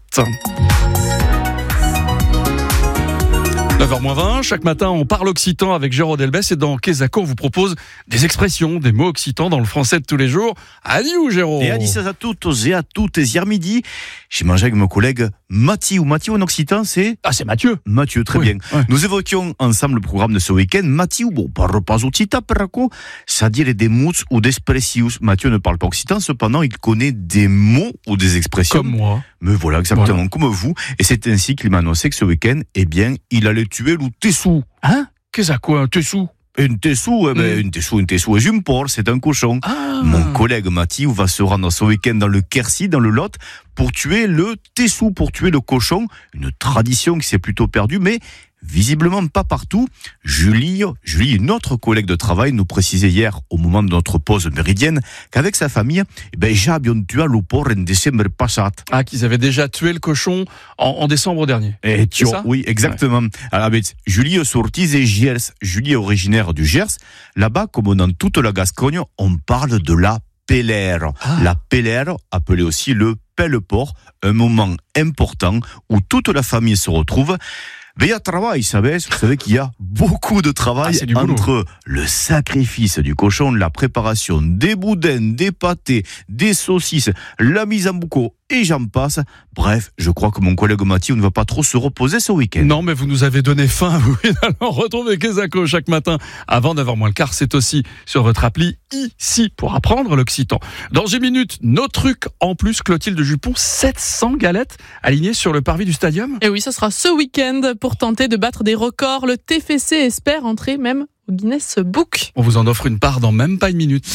neuf heures moins vingt, chaque matin on parle occitan avec Jérôme Delbès et dans Kezako on vous propose des expressions, des mots occitans dans le français de tous les jours. Adieu Jérôme. Et à dix à toutes et à toutes, hier midi, j'ai mangé avec mon collègue Mathieu. Mathieu en occitan c'est... Ah c'est Mathieu. Mathieu, très oui, bien. Ouais. Nous évoquions ensemble le programme de ce week-end. Mathieu, bon, parle pas occitan, perraco, c'est-à-dire des mots ou des expressions. Mathieu ne parle pas occitan, cependant il connaît des mots ou des expressions. Comme moi. Mais voilà, exactement, voilà. Comme vous. Et c'est ainsi qu'il m'a annoncé que ce week-end, eh bien, il allait tuer le tessou. Hein? Qu'est-ce que quoi, un tessou? Une tessou, eh ben, Mm. une tessou, une tessou est un porc, c'est un cochon. Ah. Mon collègue Mathieu va se rendre ce week-end dans le Quercy, dans le Lot, pour tuer le tessou, pour tuer le cochon. Une tradition qui s'est plutôt perdue, mais visiblement pas partout. Julie, Julie, notre collègue de travail, nous précisait hier, au moment de notre pause méridienne, qu'avec sa famille, eh ben, già abbiamo tué le porc en décembre passat. Ah, qu'ils avaient déjà tué le cochon en, en décembre dernier. Et tu ça oui, exactement. Ouais. Alors, ben, Julie sortis et Gers. Julie est originaire du Gers. Là-bas, comme dans toute la Gascogne, on parle de la pellère. Ah. La pellère, appelée aussi le pelle-porc, un moment important où toute la famille se retrouve. Mais il y a travail, vous savez, vous savez qu'il y a beaucoup de travail ah, entre le sacrifice du cochon, la préparation des boudins, des pâtés, des saucisses, la mise en boucau et j'en passe. Bref, je crois que mon collègue Mathieu ne va pas trop se reposer ce week-end. Non, mais vous nous avez donné faim. Vous allez retrouver Kezako chaque matin avant neuf heures moins le quart. C'est aussi sur votre appli ici pour apprendre l'occitan. Dans une minute, nos trucs en plus. Clotilde Jupon, sept cents galettes alignées sur le parvis du stadium. Et oui, ce sera ce week-end pour tenter de battre des records. Le T F C espère entrer même au Guinness Book. On vous en offre une part dans même pas une minute.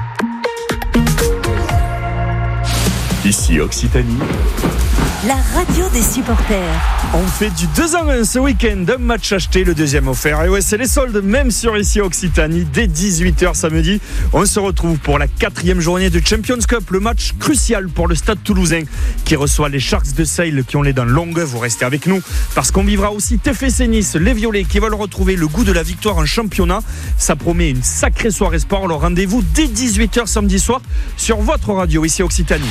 Ici Occitanie. La radio des supporters. On fait du deux en un ce week-end, un match acheté, le deuxième offert. Et ouais, c'est les soldes, même sur Ici Occitanie, dès dix-huit heures samedi. On se retrouve pour la quatrième journée de Champions Cup, le match crucial pour le Stade Toulousain, qui reçoit les Sharks de Sale, qui ont les dents longues. Vous restez avec nous, parce qu'on vivra aussi T F C Nice, les Violets, qui veulent retrouver le goût de la victoire en championnat. Ça promet une sacrée soirée sport. Alors rendez-vous dès dix-huit heures samedi soir, sur votre radio, Ici Occitanie.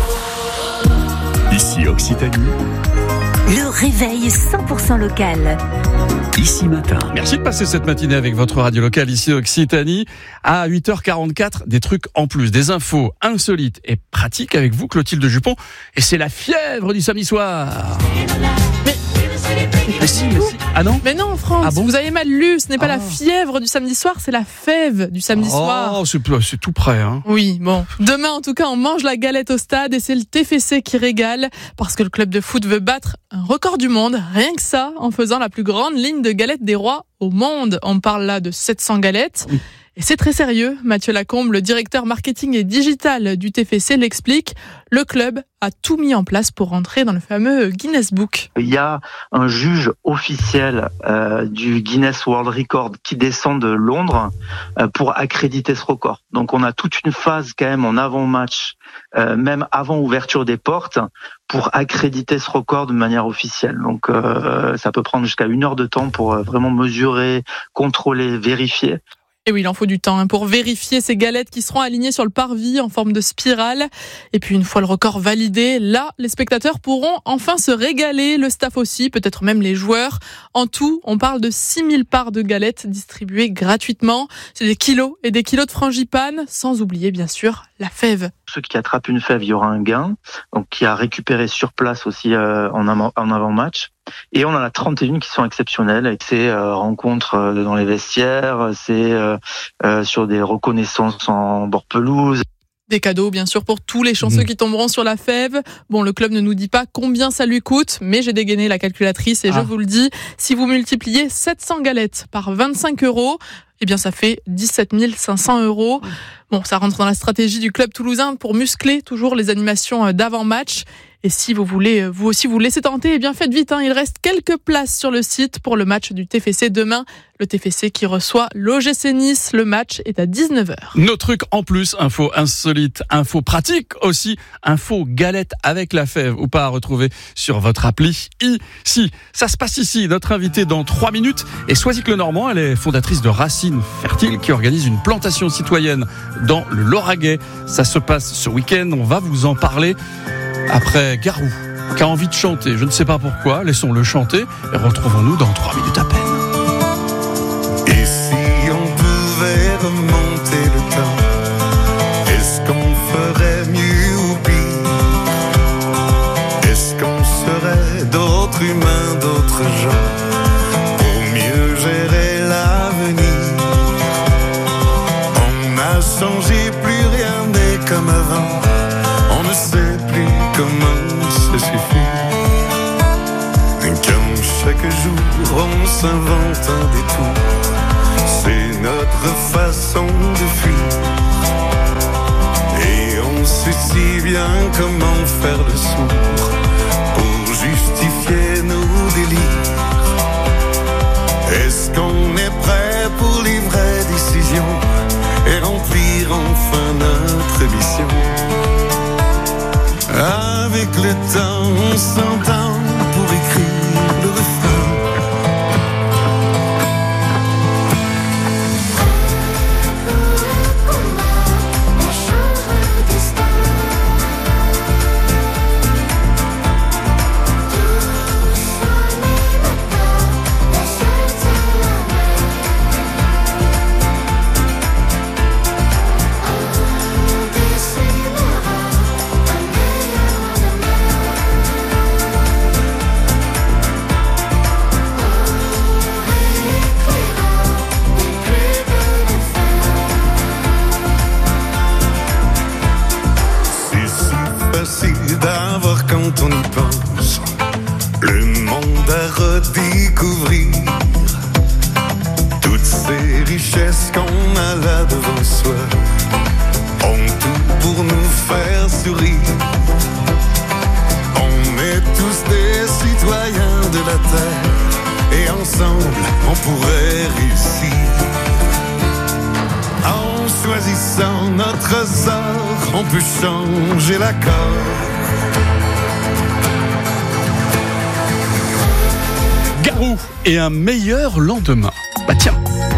Ici Occitanie. Le réveil cent pour cent local. Ici Matin. Merci de passer cette matinée avec votre radio locale ici Occitanie. À huit heures quarante-quatre, des trucs en plus, des infos insolites et pratiques avec vous, Clotilde Jupon. Et c'est la fièvre du samedi soir. Mais... Mais si, mais si. Ah non? Mais non, France, ah bon, vous avez mal lu. Ce n'est pas ah. la fièvre du samedi soir, c'est la fève du samedi oh, soir. Oh, c'est, c'est tout près, hein. Oui, bon. Demain, en tout cas, on mange la galette au stade et c'est le T F C qui régale parce que le club de foot veut battre un record du monde. Rien que ça, en faisant la plus grande ligne de galettes des rois au monde. On parle là de sept cents galettes. Oui. Et c'est très sérieux. Mathieu Lacombe, le directeur marketing et digital du T F C, l'explique. Le club a tout mis en place pour rentrer dans le fameux Guinness Book. Il y a un juge officiel euh, du Guinness World Record qui descend de Londres euh, pour accréditer ce record. Donc on a toute une phase quand même en avant-match, euh, même avant ouverture des portes, pour accréditer ce record de manière officielle. Donc euh, ça peut prendre jusqu'à une heure de temps pour euh, vraiment mesurer, contrôler, vérifier. Et oui, il en faut du temps hein, pour vérifier ces galettes qui seront alignées sur le parvis en forme de spirale. Et puis une fois le record validé, là, les spectateurs pourront enfin se régaler, le staff aussi, peut-être même les joueurs. En tout, on parle de six mille parts de galettes distribuées gratuitement. C'est des kilos et des kilos de frangipane, sans oublier bien sûr la fève. Ceux qui attrapent une fève, il y aura un gain, donc qui a récupéré sur place aussi euh, en, avant, en avant-match. Et on en a trente et un qui sont exceptionnelles. C'est euh, rencontres euh, dans les vestiaires, c'est euh, euh, sur des reconnaissances en bord pelouse. Des cadeaux, bien sûr, pour tous les chanceux mmh. qui tomberont sur la fève. Bon, le club ne nous dit pas combien ça lui coûte, mais j'ai dégainé la calculatrice et ah. je vous le dis, si vous multipliez sept cents galettes par vingt-cinq euros, eh bien, ça fait dix-sept mille cinq cents euros. Bon, ça rentre dans la stratégie du club toulousain pour muscler toujours les animations d'avant-match. Et si vous voulez, vous aussi, vous laisser tenter, eh bien, faites vite, hein. Il reste quelques places sur le site pour le match du T F C demain. Le T F C qui reçoit l'O G C Nice. Le match est à dix-neuf heures. Nos trucs en plus, info insolite, info pratique aussi, info galette avec la fève ou pas à retrouver sur votre appli ici. Ça se passe ici. Notre invitée dans trois minutes est Soisic Lenormand. Elle est fondatrice de Racine Fertile qui organise une plantation citoyenne dans le Lauragais. Ça se passe ce week-end. On va vous en parler. Après Garou, qui a envie de chanter, je ne sais pas pourquoi, laissons-le chanter et retrouvons-nous dans trois minutes à peine. Et si on pouvait remonter le temps, est-ce qu'on ferait mieux ou pire? Est-ce qu'on serait d'autres humains, d'autres gens, pour mieux gérer l'avenir? On a changé, plus rien n'est comme avant. On ne sait plus comment se suffit. Quand chaque jour on s'invente un détour, c'est notre façon de fuir. Et on sait si bien comment faire le sourd pour justifier nos délires. Est-ce qu'on est prêt pour les vraies décisions et remplir enfin notre mission? Avec le temps, on s'entend pour écrire le refrain. D'avoir quand on y pense le monde à redécouvrir, toutes ces richesses qu'on a là devant soi ont tout pour nous faire sourire. On est tous des citoyens de la terre et ensemble on pourrait réussir. En choisissant notre sort, on peut changer l'accord. Garou et un meilleur lendemain. Bah tiens,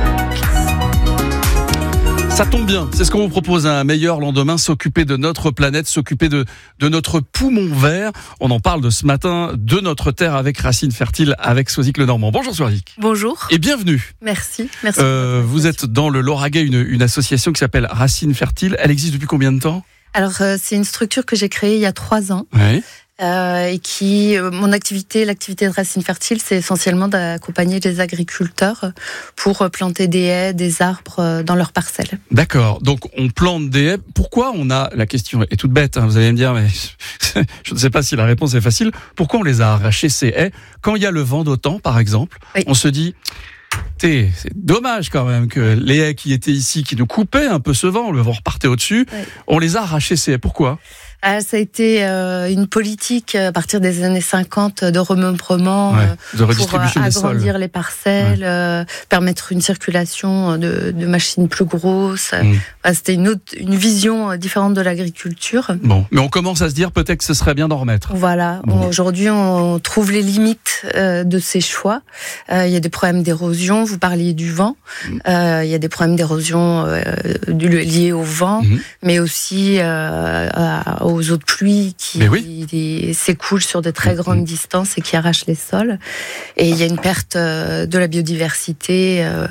ça tombe bien, c'est ce qu'on vous propose, un meilleur lendemain, s'occuper de notre planète, s'occuper de, de notre poumon vert. On en parle de ce matin, de notre terre avec Racine Fertile, avec Soisic Lenormand. Bonjour Soisic. Bonjour. Et bienvenue. Merci. Merci. Euh, vous êtes dans le Lauragais, une, une association qui s'appelle Racine Fertile. Elle existe depuis combien de temps ? Alors, euh, c'est une structure que j'ai créée il y a trois ans. Oui. Euh, et qui, euh, mon activité, l'activité de Racine Fertile, c'est essentiellement d'accompagner les agriculteurs pour planter des haies, des arbres dans leurs parcelles. D'accord. Donc, on plante des haies. Pourquoi on a, la question est toute bête, hein, vous allez me dire, mais je ne sais pas si la réponse est facile. Pourquoi on les a arrachées, ces haies? Quand il y a le vent d'automne, par exemple, oui. On se dit, c'est dommage quand même que les haies qui étaient ici, qui nous coupaient un peu ce vent, le vent repartait au-dessus, oui. On les a arrachées, ces haies. Pourquoi? Ah, ça a été euh, une politique à partir des années cinquante de remembrement, ouais, de pour redistribution euh, des agrandir sols. les parcelles, ouais. euh, permettre une circulation de, de machines plus grosses. Mmh. Enfin, c'était une, autre, une vision différente de l'agriculture. Bon, mais on commence à se dire peut-être que ce serait bien d'en remettre. Voilà. Bon. Aujourd'hui, on trouve les limites euh, de ces choix. Euh, il y a des problèmes d'érosion. Vous parliez du vent. Mmh. Euh, il y a des problèmes d'érosion euh, liés au vent, mmh. mais aussi euh, à, aux eaux de pluie qui, oui. qui s'écoulent sur de très grandes mmh. distances et qui arrachent les sols. Et il y a une perte euh, de la biodiversité. Euh,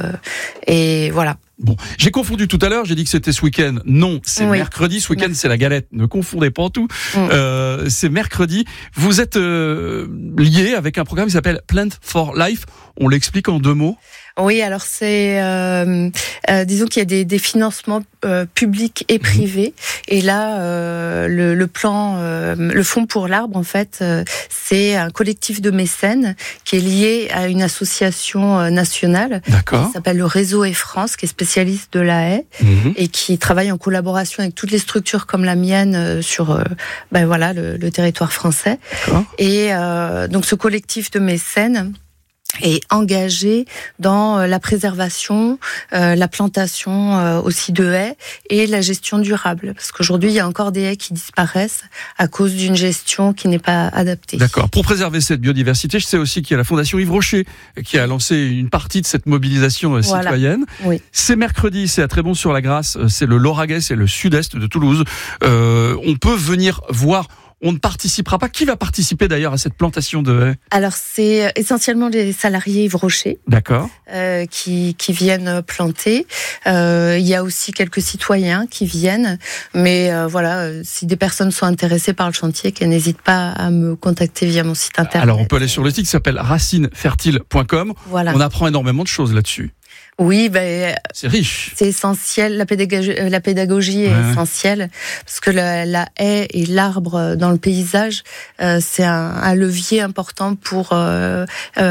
et voilà. Bon, j'ai confondu tout à l'heure, j'ai dit que c'était ce week-end. Non, c'est oui. mercredi. Ce week-end, c'est la galette. Ne confondez pas tout. Mm. Euh, c'est mercredi. Vous êtes euh, lié avec un programme qui s'appelle Plant for Life. On l'explique en deux mots. Oui, alors c'est, euh, euh, disons qu'il y a des, des financements euh, publics et privés. Mmh. Et là, euh, le, le plan, euh, le Fonds pour l'arbre, en fait, euh, c'est un collectif de mécènes qui est lié à une association euh, nationale. D'accord. Qui s'appelle le Réseau Haie France, qui est spécialiste de la haie mmh. et qui travaille en collaboration avec toutes les structures comme la mienne euh, sur, euh, ben voilà, le, le territoire français. D'accord. Et euh, donc, ce collectif de mécènes est engagé dans la préservation, euh, la plantation euh, aussi de haies et la gestion durable. Parce qu'aujourd'hui, il y a encore des haies qui disparaissent à cause d'une gestion qui n'est pas adaptée. D'accord. Pour préserver cette biodiversité, je sais aussi qu'il y a la Fondation Yves Rocher qui a lancé une partie de cette mobilisation euh, voilà. citoyenne. Oui. C'est mercredi, c'est à Trébon-sur-la-Grasse, c'est le Lauragais, c'est le sud-est de Toulouse. Euh, on peut venir voir. On ne participera pas. Qui va participer d'ailleurs à cette plantation de haies ? Alors c'est essentiellement les salariés Yves Rocher. D'accord. Euh, qui, qui viennent planter. Euh, il y a aussi quelques citoyens qui viennent. Mais euh, voilà, si des personnes sont intéressées par le chantier, qu'elles n'hésitent pas à me contacter via mon site internet. Alors on peut aller sur le site qui s'appelle racine fertile point com. Voilà. On apprend énormément de choses là-dessus. Oui, ben, c'est riche. C'est essentiel. La pédagogie, la pédagogie est ouais. essentielle parce que la, la haie et l'arbre dans le paysage, euh, c'est un, un levier important pour euh,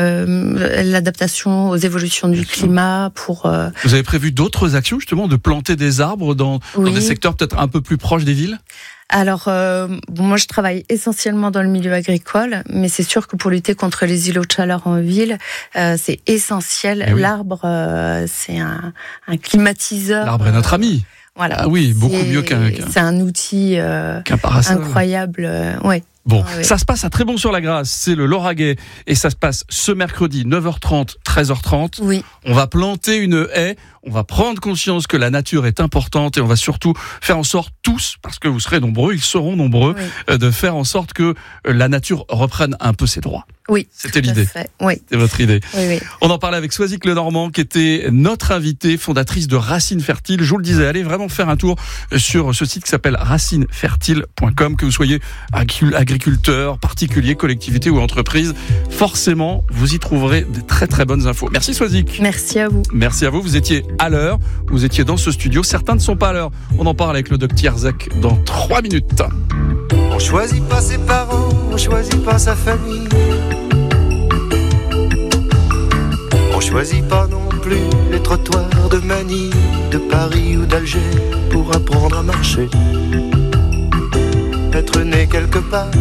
euh, l'adaptation aux évolutions du climat. Pour euh... Vous avez prévu d'autres actions justement de planter des arbres dans, oui. dans des secteurs peut-être un peu plus proches des villes ? Alors, euh, bon, moi, je travaille essentiellement dans le milieu agricole, mais c'est sûr que pour lutter contre les îlots de chaleur en ville, euh, c'est essentiel. Eh oui. L'arbre, euh, c'est un, un climatiseur. L'arbre est notre ami. Voilà. Ah oui, beaucoup mieux qu'un. qu'un c'est un outil euh, qu'un parasol. Incroyable. Euh, ouais. Bon, ah, oui. ça se passe à Trébon-sur-la-Grasse, c'est le Lauragais, et ça se passe ce mercredi, neuf heures trente, treize heures trente. Oui. On va planter une haie, on va prendre conscience que la nature est importante, et on va surtout faire en sorte tous, parce que vous serez nombreux, ils seront nombreux, oui. de faire en sorte que la nature reprenne un peu ses droits. Oui. C'était l'idée. Oui. C'était votre idée. Oui, oui. On en parlait avec Soisic Lenormand, qui était notre invitée, fondatrice de Racine Fertile. Je vous le disais, allez vraiment faire un tour sur ce site qui s'appelle racine fertile point com, que vous soyez agriculteur, particulier, collectivité ou entreprise. Forcément, vous y trouverez des très très bonnes infos. Merci Soisic. Merci à vous. Merci à vous. Vous étiez à l'heure. Vous étiez dans ce studio. Certains ne sont pas à l'heure. On en parle avec le docteur Zek dans trois minutes. On choisit pas ses parents, on choisit pas sa famille. On choisit pas non plus les trottoirs de Manille, de Paris ou d'Alger pour apprendre à marcher. Être né quelque part,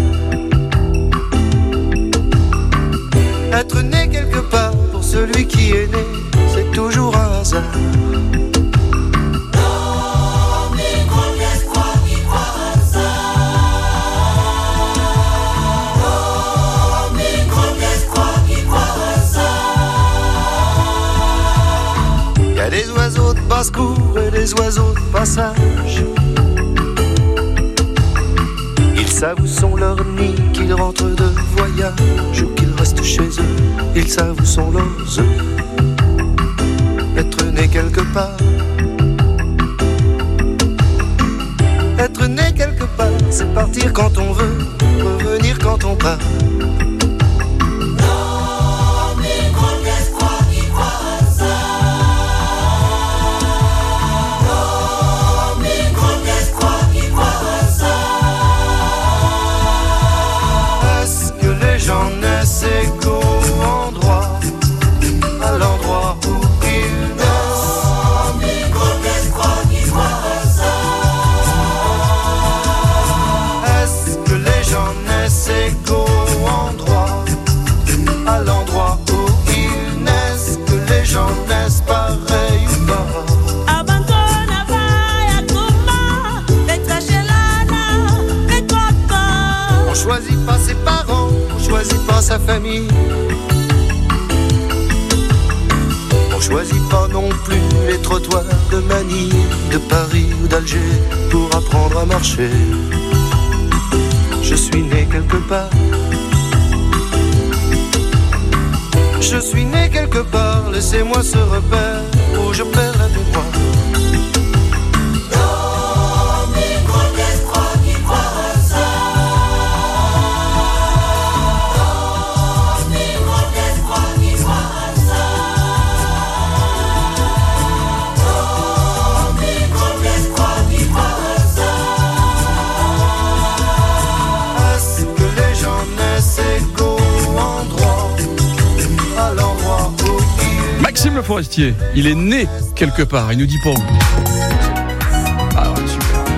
être né quelque part pour celui qui est né, c'est toujours un hasard. Des oiseaux de basse-cour et des oiseaux de passage. Ils savent où sont leurs nids, qu'ils rentrent de voyage ou qu'ils restent chez eux. Ils savent où sont leurs œufs. Être né quelque part, être né quelque part, c'est partir quand on veut, revenir quand on part. J'en naisse égaux endroit, à l'endroit où ils naissent. pas ses parents, on choisit pas sa famille. On choisit pas non plus les trottoirs de Manille, de Paris ou d'Alger pour apprendre à marcher. Je suis né quelque part. Je suis né quelque part, laissez-moi ce repère où je perds la mémoire. Maxime Le Forestier, il est né quelque part, il nous dit pas où. Ah ouais,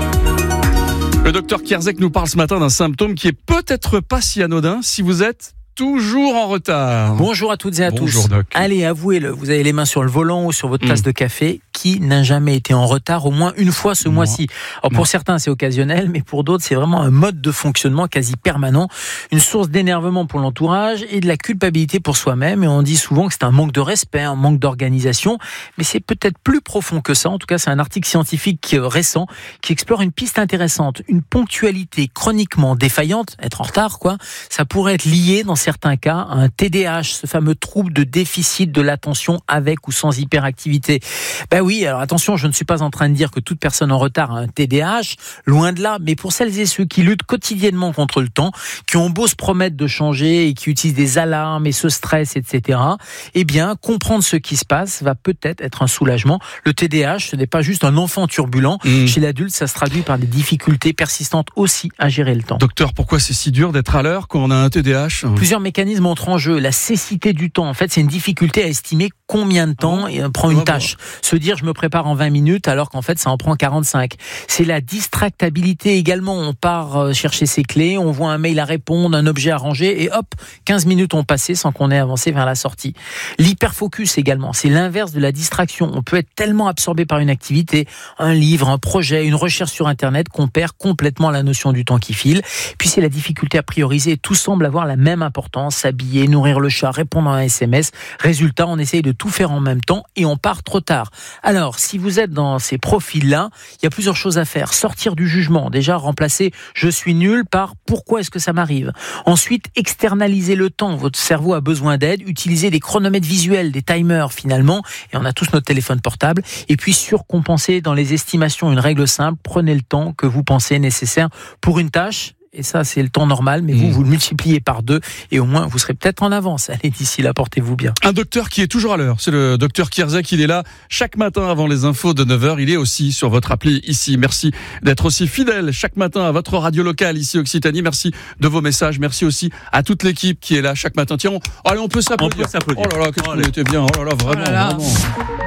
super. Le docteur Kierzek nous parle ce matin d'un symptôme qui est peut-être pas si anodin si vous êtes toujours en retard. Bonjour à toutes et à Bonjour, tous. Doc. Allez, avouez-le, vous avez les mains sur le volant ou sur votre tasse mmh. de café. Qui n'a jamais été en retard au moins une fois ce non. mois-ci? Alors, pour non. certains, c'est occasionnel, mais pour d'autres, c'est vraiment un mode de fonctionnement quasi permanent, une source d'énervement pour l'entourage et de la culpabilité pour soi-même. Et on dit souvent que c'est un manque de respect, un manque d'organisation, mais c'est peut-être plus profond que ça. En tout cas, c'est un article scientifique récent qui explore une piste intéressante. Une ponctualité chroniquement défaillante, être en retard, quoi, ça pourrait être lié dans certains cas à un T D A H, ce fameux trouble de déficit de l'attention avec ou sans hyperactivité. Ben oui, alors attention, je ne suis pas en train de dire que toute personne en retard a un T D A H, loin de là, mais pour celles et ceux qui luttent quotidiennement contre le temps, qui ont beau se promettre de changer et qui utilisent des alarmes et se stressent, et cetera, eh bien, comprendre ce qui se passe va peut-être être un soulagement. Le T D A H, ce n'est pas juste un enfant turbulent. Mmh. Chez l'adulte, ça se traduit par des difficultés persistantes aussi à gérer le temps. Docteur, pourquoi c'est si dur d'être à l'heure quand on a un T D A H ? Plusieurs mécanismes entrent en jeu. La cécité du temps, en fait, c'est une difficulté à estimer combien de temps oh. prend une oh, tâche. Bon. Se dire je me prépare en vingt minutes alors qu'en fait ça en prend quarante-cinq. C'est la distractabilité également. On part chercher ses clés, on voit un mail à répondre, un objet à ranger et hop, quinze minutes ont passé sans qu'on ait avancé vers la sortie. L'hyperfocus également, c'est l'inverse de la distraction. On peut être tellement absorbé par une activité, un livre, un projet, une recherche sur internet qu'on perd complètement la notion du temps qui file. Puis c'est la difficulté à prioriser. Tout semble avoir la même importance, s'habiller, nourrir le chat, répondre à un S M S. Résultat, on essaye de tout faire en même temps et on part trop tard. Alors, si vous êtes dans ces profils-là, il y a plusieurs choses à faire. Sortir du jugement. Déjà, remplacer « je suis nul » par « pourquoi est-ce que ça m'arrive ?» Ensuite, externaliser le temps. Votre cerveau a besoin d'aide. Utilisez des chronomètres visuels, des timers finalement. Et on a tous notre téléphone portable. Et puis, surcompenser dans les estimations. Une règle simple, prenez le temps que vous pensez nécessaire pour une tâche. Et ça, c'est le temps normal, mais mmh. vous, vous le multipliez par deux, et au moins, vous serez peut-être en avance. Allez, d'ici là, portez-vous bien. Un docteur qui est toujours à l'heure, c'est le docteur Kierzek, il est là chaque matin avant les infos de neuf heures, il est aussi sur votre appli ici. Merci d'être aussi fidèle chaque matin à votre radio locale ici Occitanie, merci de vos messages, merci aussi à toute l'équipe qui est là chaque matin. Tiens, on, allez, on peut s'applaudir. On peut s'applaudir. Oh là là, qu'est-ce qu'on était bien, oh là là, vraiment, oh là là. vraiment.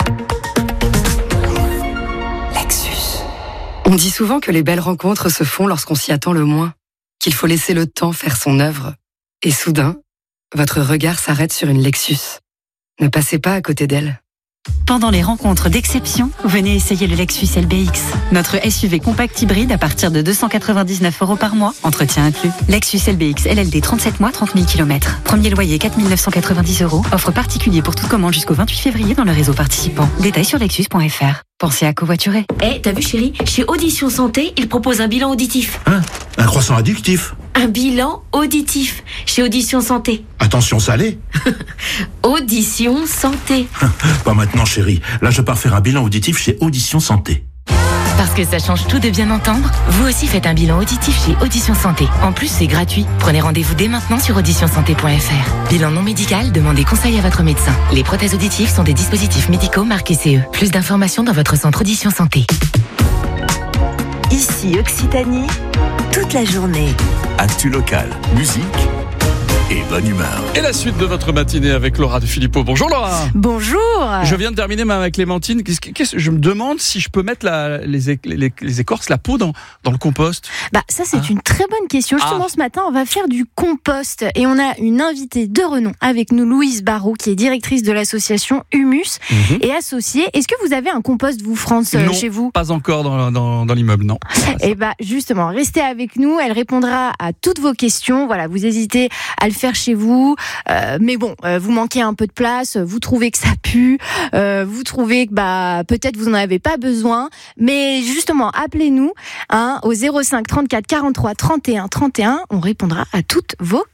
Lexus. On dit souvent que les belles rencontres se font lorsqu'on s'y attend le moins. Qu'il faut laisser le temps faire son œuvre. Et soudain, votre regard s'arrête sur une Lexus. Ne passez pas à côté d'elle. Pendant les rencontres d'exception, venez essayer le Lexus L B X. Notre S U V compact hybride à partir de deux cent quatre-vingt-dix-neuf euros par mois, entretien inclus. Lexus L B X L L D trente-sept mois, trente mille kilomètres. Premier loyer quatre mille neuf cent quatre-vingt-dix euros. Offre particulier pour toute commande jusqu'au vingt-huit février dans le réseau participant. Détails sur lexus point f r. Pensez à covoiturer. Eh, hey, t'as vu chérie, chez Audition Santé, ils proposent un bilan auditif. Hein? Un croissant addictif. Un bilan auditif chez Audition Santé. Attention salé. Audition Santé. Pas maintenant chérie. Là je pars faire un bilan auditif chez Audition Santé. Parce que ça change tout de bien entendre, vous aussi faites un bilan auditif chez Audition Santé. En plus, c'est gratuit. Prenez rendez-vous dès maintenant sur audition santé point f r. Bilan non médical, demandez conseil à votre médecin. Les prothèses auditives sont des dispositifs médicaux marqués C E. Plus d'informations dans votre centre Audition Santé. Ici Occitanie, toute la journée. Actu locale, musique et bonne humeur. Et la suite de votre matinée avec Laura de Philippot. Bonjour Laura. Bonjour. Je viens de terminer ma Clémentine. Qu'est-ce, qu'est-ce, je me demande si je peux mettre la, les, les, les écorces, la peau dans, dans le compost. Bah ça c'est ah. une très bonne question. Justement ah. ce matin on va faire du compost et on a une invitée de renom avec nous, Louise Barraud, qui est directrice de l'association Humus mm-hmm. et associée. Est-ce que vous avez un compost vous France non, chez vous? Pas encore dans, dans, dans l'immeuble, non. Et bah justement, restez avec nous. Elle répondra à toutes vos questions. Voilà, vous hésitez à le faire chez vous, euh, mais bon, euh, vous manquez un peu de place, vous trouvez que ça pue, euh, vous trouvez que bah peut-être vous n'en avez pas besoin, mais justement, appelez-nous hein, au zéro cinq trente-quatre quarante-trois trente et un trente et un. On répondra à toutes vos